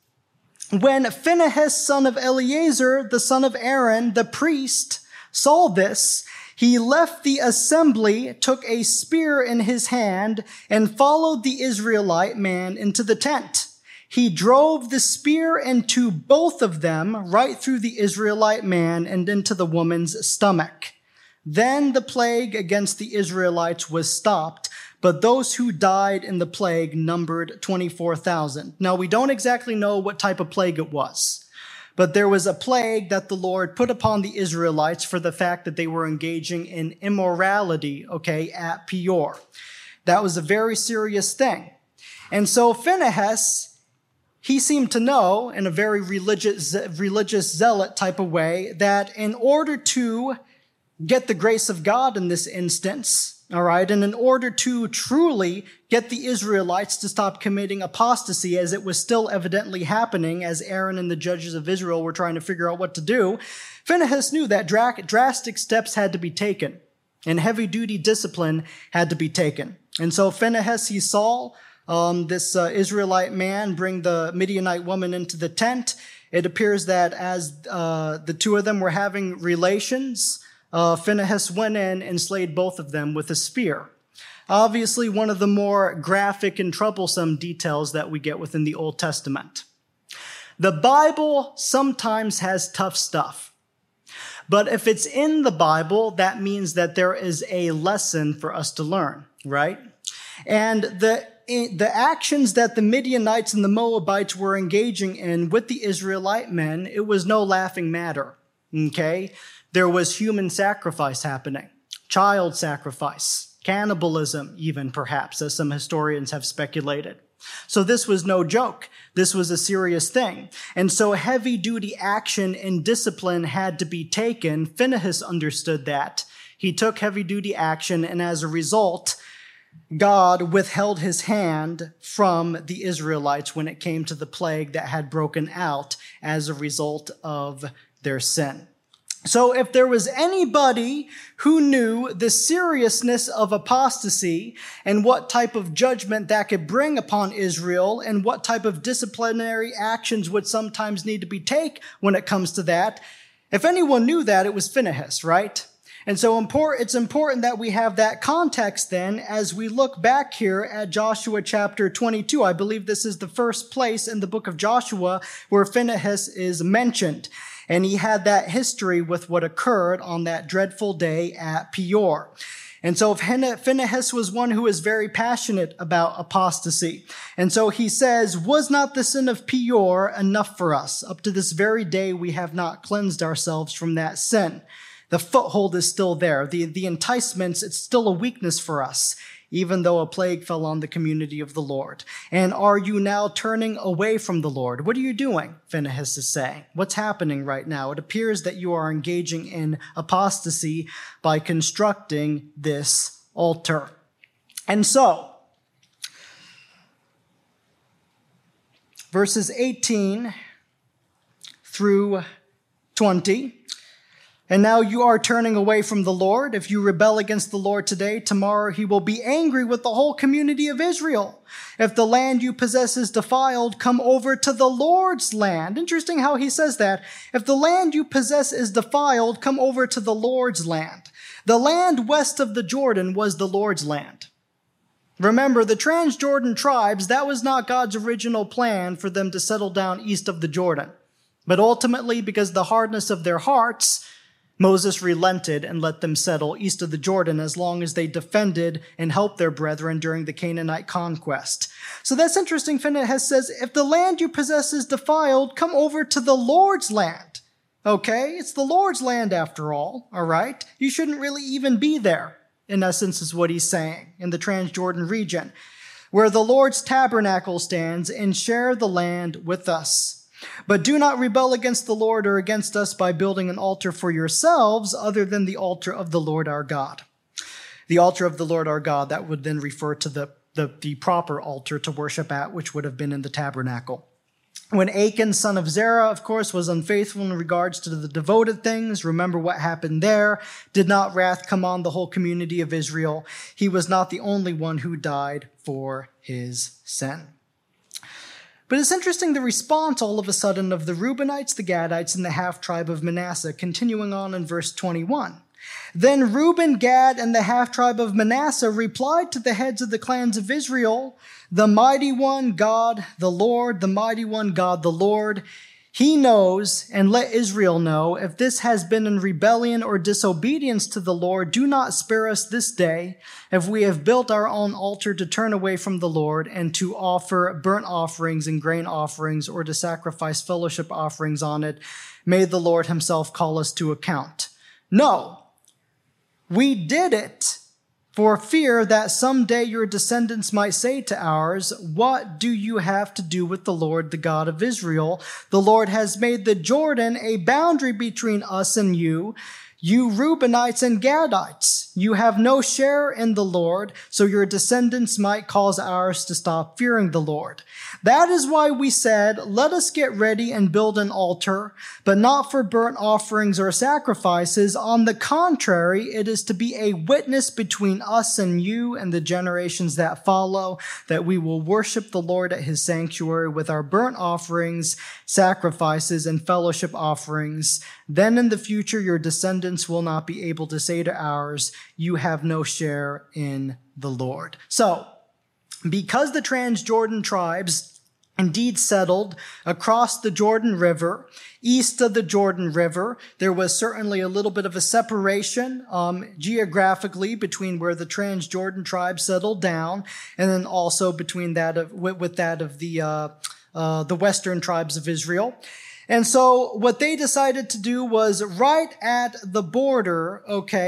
When Phinehas, son of Eleazar, the son of Aaron, the priest, saw this, he left the assembly, took a spear in his hand, and followed the Israelite man into the tent. He drove the spear into both of them, right through the Israelite man and into the woman's stomach. Then the plague against the Israelites was stopped, but those who died in the plague numbered 24,000. Now, we don't exactly know what type of plague it was, but there was a plague that the Lord put upon the Israelites for the fact that they were engaging in immorality, at Peor. That was a very serious thing. And so Phinehas, he seemed to know in a very religious zealot type of way that in order to get the grace of God in this instance, all right, and in order to truly get the Israelites to stop committing apostasy, as it was still evidently happening, as Aaron and the judges of Israel were trying to figure out what to do, Phinehas knew that drastic steps had to be taken, and heavy-duty discipline had to be taken. And so Phinehas, he saw this Israelite man bring the Midianite woman into the tent. It appears that as the two of them were having relations, Phinehas went in and slayed both of them with a spear. Obviously, one of the more graphic and troublesome details that we get within the Old Testament. The Bible sometimes has tough stuff. But if it's in the Bible, that means that there is a lesson for us to learn, right? And the actions that the Midianites and the Moabites were engaging in with the Israelite men, it was no laughing matter, okay? There was human sacrifice happening, child sacrifice, cannibalism even perhaps, as some historians have speculated. So this was no joke. This was a serious thing. And so heavy-duty action and discipline had to be taken. Phinehas understood that. He took heavy-duty action, and as a result, God withheld his hand from the Israelites when it came to the plague that had broken out as a result of their sin. So if there was anybody who knew the seriousness of apostasy and what type of judgment that could bring upon Israel and what type of disciplinary actions would sometimes need to be taken when it comes to that, if anyone knew that, it was Phinehas, right? And so it's important that we have that context then as we look back here at Joshua chapter 22. I believe this is the first place in the book of Joshua where Phinehas is mentioned. And he had that history with what occurred on that dreadful day at Peor. And so Phinehas was one who was very passionate about apostasy. And so he says, "Was not the sin of Peor enough for us? Up to this very day, we have not cleansed ourselves from that sin." The foothold is still there. The enticements, it's still a weakness for us, even though a plague fell on the community of the Lord. And are you now turning away from the Lord? What are you doing? Phinehas is saying. What's happening right now? It appears that you are engaging in apostasy by constructing this altar. And so, verses 18 through 20, "And now you are turning away from the Lord. If you rebel against the Lord today, tomorrow he will be angry with the whole community of Israel. If the land you possess is defiled, come over to the Lord's land." Interesting how he says that. If the land you possess is defiled, come over to the Lord's land. The land west of the Jordan was the Lord's land. Remember, the Transjordan tribes, that was not God's original plan for them to settle down east of the Jordan. But ultimately, because of the hardness of their hearts, Moses relented and let them settle east of the Jordan as long as they defended and helped their brethren during the Canaanite conquest. So that's interesting. Phinehas says, if the land you possess is defiled, come over to the Lord's land. Okay, it's the Lord's land after all right? You shouldn't really even be there, in essence, is what he's saying, in the Transjordan region, where the Lord's tabernacle stands, and share the land with us. But do not rebel against the Lord or against us by building an altar for yourselves other than the altar of the Lord our God. The altar of the Lord our God, that would then refer to the proper altar to worship at, which would have been in the tabernacle. When Achan, son of Zerah, of course, was unfaithful in regards to the devoted things, remember what happened there. Did not wrath come on the whole community of Israel? He was not the only one who died for his sin. But it's interesting the response all of a sudden of the Reubenites, the Gadites, and the half-tribe of Manasseh, continuing on in verse 21. Then Reuben, Gad, and the half-tribe of Manasseh replied to the heads of the clans of Israel, "The mighty one, God, the Lord, the mighty one, God, the Lord. He knows, and let Israel know, if this has been in rebellion or disobedience to the Lord, do not spare us this day, if we have built our own altar to turn away from the Lord and to offer burnt offerings and grain offerings or to sacrifice fellowship offerings on it. May the Lord himself call us to account. No, we did it for fear that someday your descendants might say to ours, 'What do you have to do with the Lord, the God of Israel? The Lord has made the Jordan a boundary between us and you, you Reubenites and Gadites. You have no share in the Lord, so your descendants might cause ours to stop fearing the Lord.' That is why we said, 'Let us get ready and build an altar, but not for burnt offerings or sacrifices. On the contrary, it is to be a witness between us and you and the generations that follow, that we will worship the Lord at his sanctuary with our burnt offerings, sacrifices, and fellowship offerings. Then in the future, your descendants will not be able to say to ours, 'You have no share in the Lord.'" So, because the Transjordan tribes indeed settled across the Jordan River, east of the Jordan River, there was certainly a little bit of a separation geographically between where the Transjordan tribes settled down, and then also between that of the western tribes of Israel. And so what they decided to do was right at the border,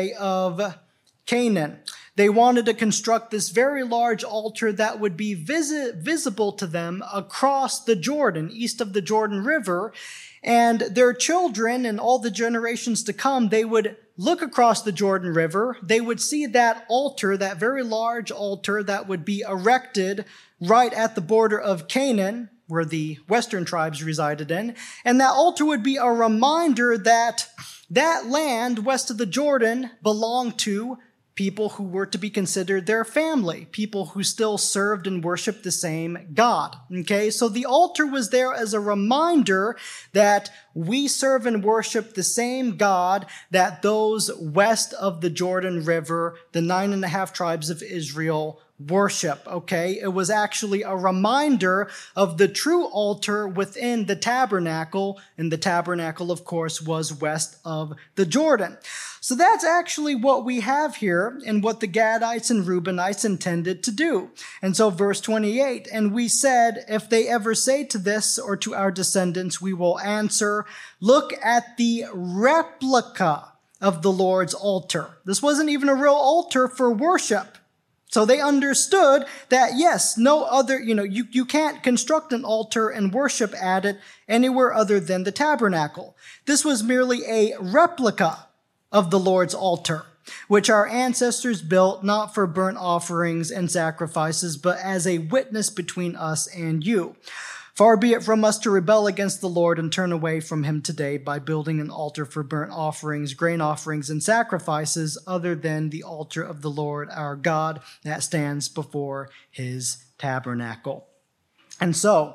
of Canaan. They wanted to construct this very large altar that would be visible to them across the Jordan, east of the Jordan River. And their children and all the generations to come, they would look across the Jordan River. They would see that altar, that very large altar that would be erected right at the border of Canaan, where the western tribes resided in. And that altar would be a reminder that that land west of the Jordan belonged to people who were to be considered their family, people who still served and worshiped the same God. Okay, so the altar was there as a reminder that we serve and worship the same God that those west of the Jordan River, the 9.5 tribes of Israel, worship, okay? It was actually a reminder of the true altar within the tabernacle, and the tabernacle, of course, was west of the Jordan. So that's actually what we have here and what the Gadites and Reubenites intended to do. And so verse 28, "And we said, if they ever say to this or to our descendants, we will answer, 'Look at the replica of the Lord's altar.'" This wasn't even a real altar for worship. So they understood that, yes, no other, you can't construct an altar and worship at it anywhere other than the tabernacle. This was merely a replica of the Lord's altar, which our ancestors built not for burnt offerings and sacrifices, but as a witness between us and you. Far be it from us to rebel against the Lord and turn away from him today by building an altar for burnt offerings, grain offerings, and sacrifices other than the altar of the Lord our God that stands before his tabernacle. And so,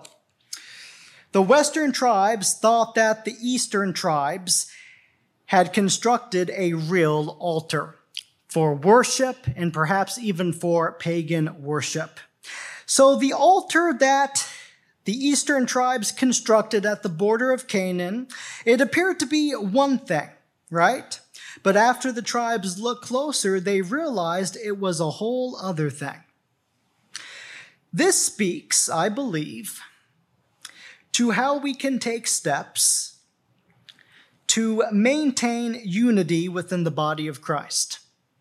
the western tribes thought that the eastern tribes had constructed a real altar for worship and perhaps even for pagan worship. So the altar that the eastern tribes constructed at the border of Canaan, it appeared to be one thing, right? But after the tribes looked closer, they realized it was a whole other thing. This speaks, I believe, to how we can take steps to maintain unity within the body of Christ.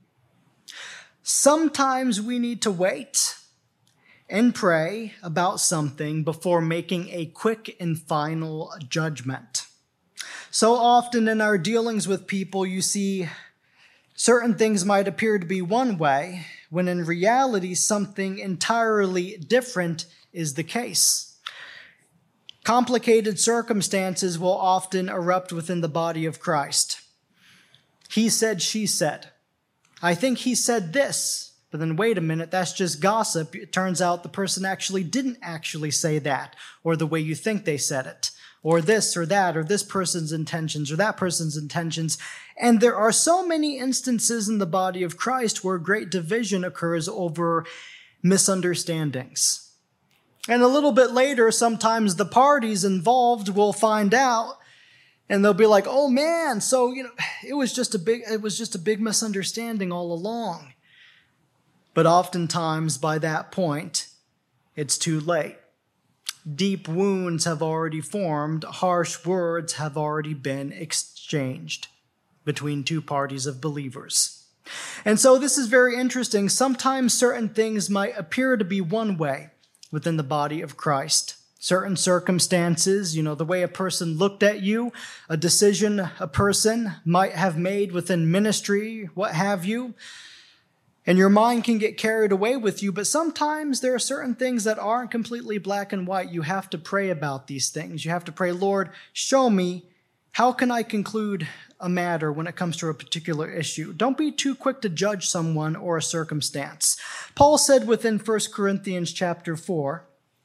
Sometimes we need to wait and pray about something before making a quick and final judgment. So often in our dealings with people, you see certain things might appear to be one way, when in reality something entirely different is the case. Complicated circumstances will often erupt within the body of Christ. He said, she said. I think he said this, but then wait a minute, that's just gossip. It turns out the person actually didn't actually say that, or the way you think they said it, or this or that, or this person's intentions, or that person's intentions. And there are so many instances in the body of Christ where great division occurs over misunderstandings. And a little bit later, sometimes the parties involved will find out, and they'll be like, "Oh man, so it was just a big misunderstanding all along." But oftentimes by that point, it's too late. Deep wounds have already formed, harsh words have already been exchanged between two parties of believers. And so this is very interesting. Sometimes certain things might appear to be one way within the body of Christ. Certain circumstances, the way a person looked at you, a decision a person might have made within ministry, what have you, and your mind can get carried away with you. But sometimes there are certain things that aren't completely black and white. You have to pray about these things. You have to pray, Lord, show me, how can I conclude a matter when it comes to a particular issue? Don't be too quick to judge someone or a circumstance. Paul said within 1 Corinthians chapter 4,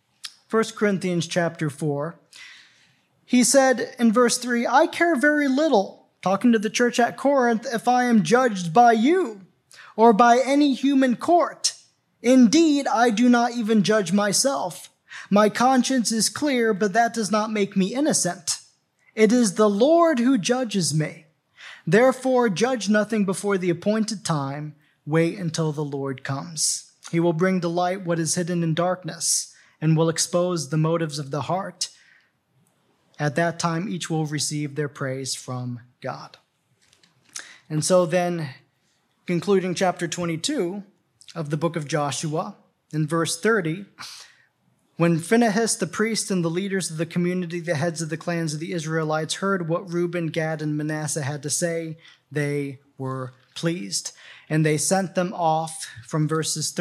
he said in verse 3, I care very little, talking to the church at Corinth, if I am judged by you or by any human court. Indeed, I do not even judge myself. My conscience is clear, but that does not make me innocent. It is the Lord who judges me. Therefore, judge nothing before the appointed time. Wait until the Lord comes. He will bring to light what is hidden in darkness and will expose the motives of the heart. At that time, each will receive their praise from God. And so then, concluding chapter 22 of the book of Joshua, in verse 30, when Phinehas the priest and the leaders of the community, the heads of the clans of the Israelites, heard what Reuben, Gad, and Manasseh had to say, they were pleased. And they sent them off from verses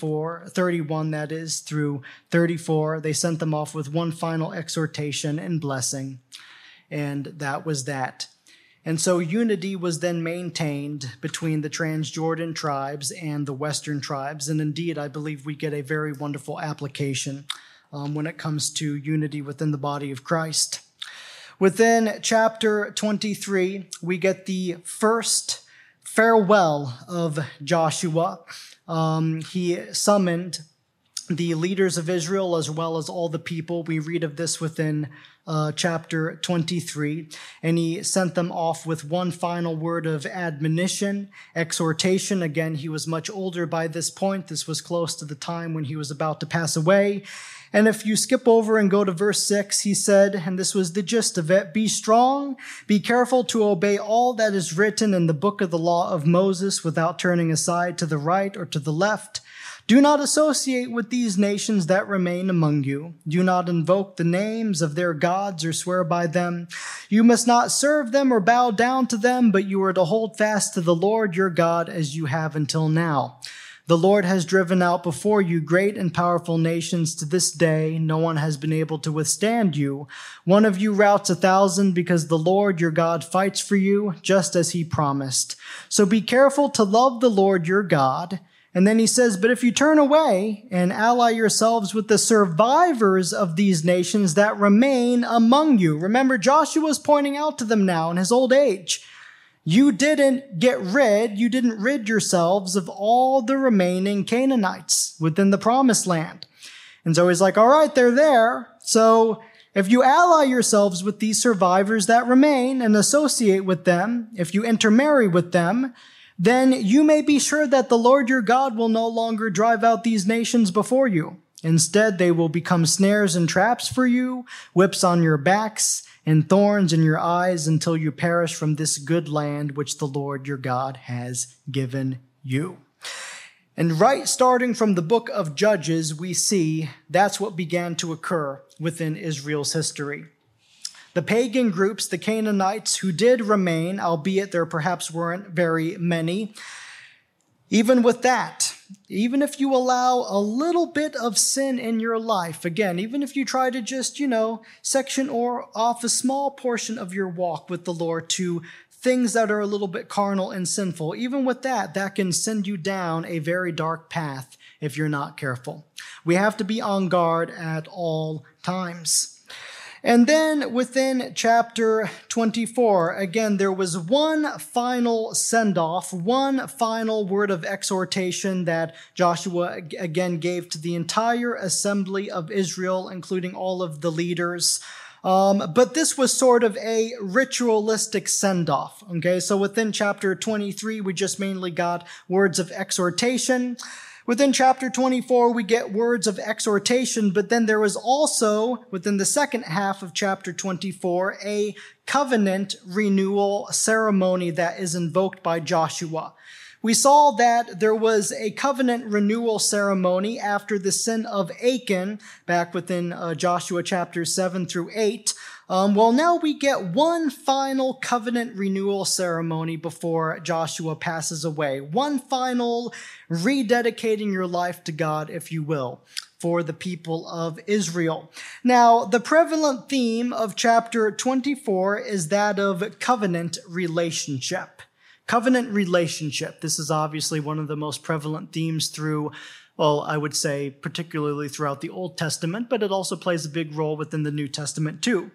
31 that is, through 34. They sent them off with one final exhortation and blessing. And that was that. And so unity was then maintained between the Transjordan tribes and the Western tribes. And indeed, I believe we get a very wonderful application when it comes to unity within the body of Christ. Within chapter 23, we get the first farewell of Joshua. He summoned the leaders of Israel as well as all the people. We read of this within chapter 23. And he sent them off with one final word of admonition, exhortation. Again, he was much older by this point. This was close to the time when he was about to pass away. And if you skip over and go to verse 6, he said, and this was the gist of it, be strong, be careful to obey all that is written in the book of the law of Moses without turning aside to the right or to the left. Do not associate with these nations that remain among you. Do not invoke the names of their gods or swear by them. You must not serve them or bow down to them, but you are to hold fast to the Lord your God as you have until now. The Lord has driven out before you great and powerful nations. To this day, no one has been able to withstand you. One of you routs 1,000 because the Lord your God fights for you, just as he promised. So be careful to love the Lord your God. And then he says, but if you turn away and ally yourselves with the survivors of these nations that remain among you. Remember, Joshua's pointing out to them now in his old age. You didn't rid yourselves of all the remaining Canaanites within the promised land. And so he's like, all right, they're there. So if you ally yourselves with these survivors that remain and associate with them, if you intermarry with them, then you may be sure that the Lord your God will no longer drive out these nations before you. Instead, they will become snares and traps for you, whips on your backs, and thorns in your eyes until you perish from this good land which the Lord your God has given you. And right starting from the book of Judges, we see that's what began to occur within Israel's history. The pagan groups, the Canaanites, who did remain, albeit there perhaps weren't very many, even with that, even if you allow a little bit of sin in your life, again, even if you try to just, section or off a small portion of your walk with the Lord to things that are a little bit carnal and sinful, even with that can send you down a very dark path if you're not careful. We have to be on guard at all times. And then within chapter 24, again, there was one final send-off, one final word of exhortation that Joshua again gave to the entire assembly of Israel, including all of the leaders. But this was sort of a ritualistic send-off, okay? So within chapter 23, we just mainly got words of exhortation. Within chapter 24, we get words of exhortation, but then there was also, within the second half of chapter 24, a covenant renewal ceremony that is invoked by Joshua. We saw that there was a covenant renewal ceremony after the sin of Achan, back within Joshua chapters 7 through 8. Now we get one final covenant renewal ceremony before Joshua passes away. One final rededicating your life to God, if you will, for the people of Israel. Now, the prevalent theme of chapter 24 is that of covenant relationship. Covenant relationship. This is obviously one of the most prevalent themes through, I would say particularly throughout the Old Testament, but it also plays a big role within the New Testament too.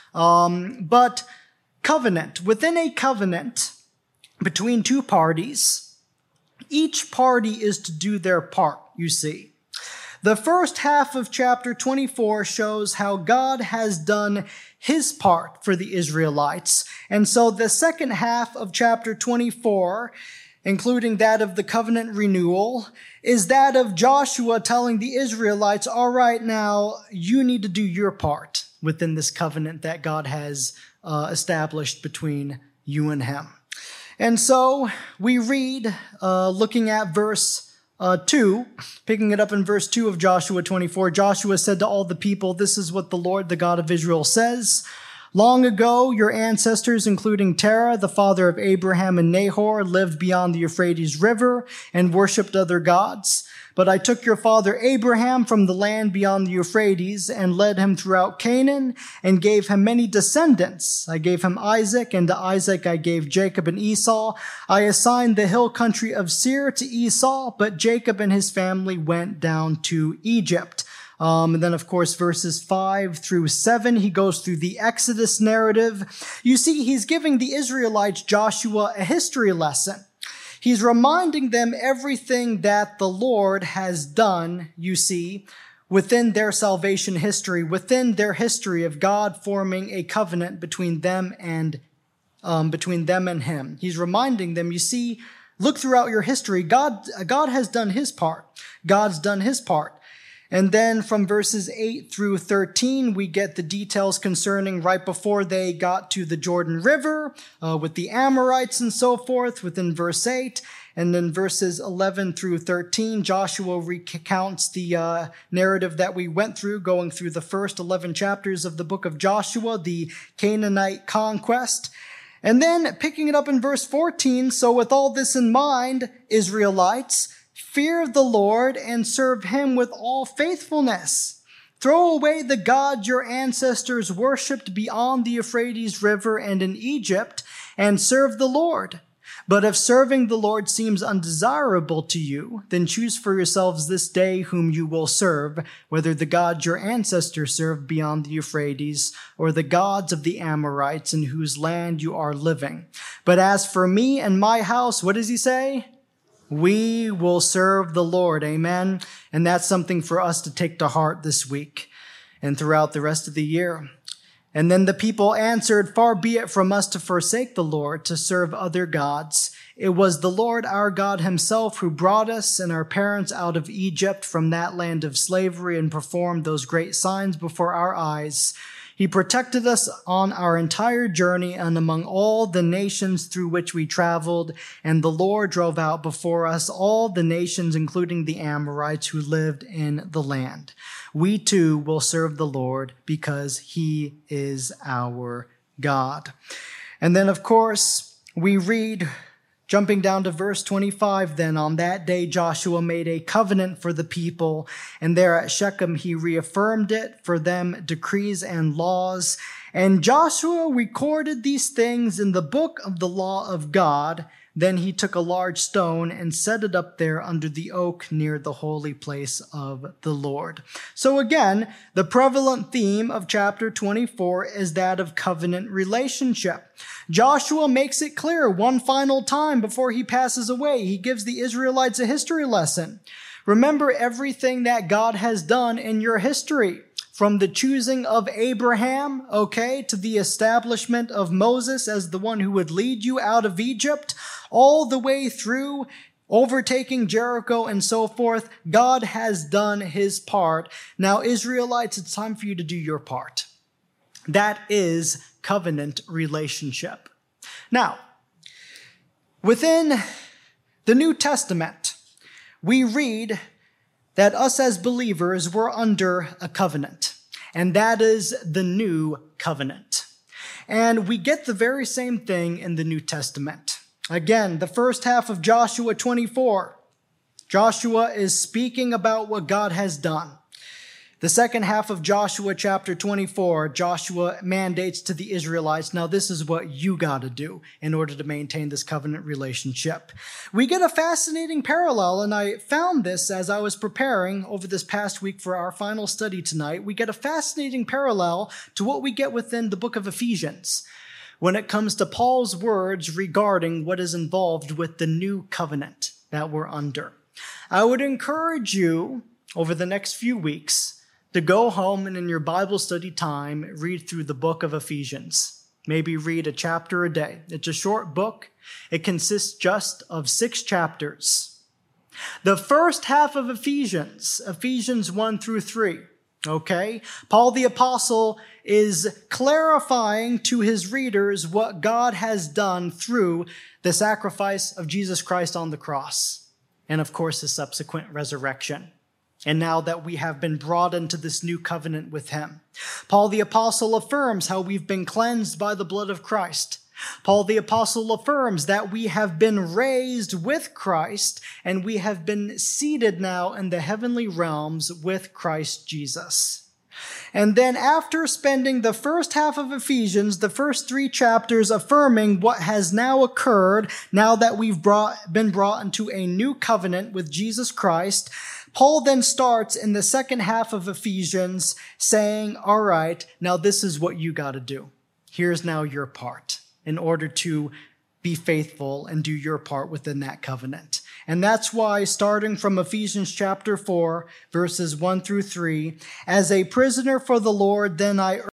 But covenant. Within a covenant between two parties, each party is to do their part, you see. The first half of chapter 24 shows how God has done his part for the Israelites. And so the second half of chapter 24, including that of the covenant renewal, is that of Joshua telling the Israelites, all right, now you need to do your part within this covenant that God has established between you and him. And so we read, looking at verse 2, picking it up in verse 2 of Joshua 24, Joshua said to all the people, "This is what the Lord, the God of Israel, says. Long ago, your ancestors, including Terah, the father of Abraham and Nahor, lived beyond the Euphrates River and worshipped other gods. But I took your father Abraham from the land beyond the Euphrates and led him throughout Canaan and gave him many descendants. I gave him Isaac, and to Isaac I gave Jacob and Esau. I assigned the hill country of Seir to Esau, but Jacob and his family went down to Egypt." And then, of course, verses 5 through 7, he goes through the Exodus narrative. You see, he's giving the Israelites, Joshua, a history lesson. He's reminding them everything that the Lord has done, you see, within their salvation history, within their history of God forming a covenant between them and him. He's reminding them, you see, look throughout your history, God has done his part. God's done his part. And then from verses 8 through 13, we get the details concerning right before they got to the Jordan River with the Amorites and so forth within verse 8. And then verses 11 through 13, Joshua recounts the narrative that we went through, going through the first 11 chapters of the book of Joshua, the Canaanite conquest. And then picking it up in verse 14, so with all this in mind, Israelites, fear the Lord and serve him with all faithfulness. Throw away the gods your ancestors worshipped beyond the Euphrates River and in Egypt, and serve the Lord. But if serving the Lord seems undesirable to you, then choose for yourselves this day whom you will serve, whether the gods your ancestors served beyond the Euphrates, or the gods of the Amorites in whose land you are living. But as for me and my house, what does he say? We will serve the Lord. Amen. And that's something for us to take to heart this week and throughout the rest of the year. And then the people answered, "Far be it from us to forsake the Lord, to serve other gods. It was the Lord our God himself who brought us and our parents out of Egypt from that land of slavery and performed those great signs before our eyes. He protected us on our entire journey and among all the nations through which we traveled, and the Lord drove out before us all the nations, including the Amorites who lived in the land. We too will serve the Lord because he is our God." And then, of course, we read, jumping down to verse 25, "Then on that day Joshua made a covenant for the people, and there at Shechem he reaffirmed it for them, decrees and laws. And Joshua recorded these things in the book of the law of God. Then he took a large stone and set it up there under the oak near the holy place of the Lord." So again, the prevalent theme of chapter 24 is that of covenant relationship. Joshua makes it clear one final time before he passes away. He gives the Israelites a history lesson. Remember everything that God has done in your history. From the choosing of Abraham, to the establishment of Moses as the one who would lead you out of Egypt, all the way through overtaking Jericho and so forth, God has done his part. Now, Israelites, it's time for you to do your part. That is covenant relationship. Now, within the New Testament, we read that us as believers were under a covenant, and that is the new covenant. And we get the very same thing in the New Testament. Again, the first half of Joshua 24, Joshua is speaking about what God has done. The second half of Joshua chapter 24, Joshua mandates to the Israelites, now this is what you got to do in order to maintain this covenant relationship. We get a fascinating parallel, and I found this as I was preparing over this past week for our final study tonight. We get a fascinating parallel to what we get within the book of Ephesians when it comes to Paul's words regarding what is involved with the new covenant that we're under. I would encourage you over the next few weeks to go home and in your Bible study time, read through the book of Ephesians. Maybe read a chapter a day. It's a short book. It consists just of 6 chapters. The first half of Ephesians, Ephesians 1 through 3, Paul the Apostle is clarifying to his readers what God has done through the sacrifice of Jesus Christ on the cross, and of course his subsequent resurrection. And now that we have been brought into this new covenant with him, Paul the Apostle affirms how we've been cleansed by the blood of Christ. Paul the Apostle affirms that we have been raised with Christ and we have been seated now in the heavenly realms with Christ Jesus. And then after spending the first half of Ephesians, the first 3 chapters affirming what has now occurred, now that we've been brought into a new covenant with Jesus Christ, Paul then starts in the second half of Ephesians saying, all right, now this is what you got to do. Here's now your part in order to be faithful and do your part within that covenant. And that's why, starting from Ephesians chapter 4, verses 1 through 3, as a prisoner for the Lord, then I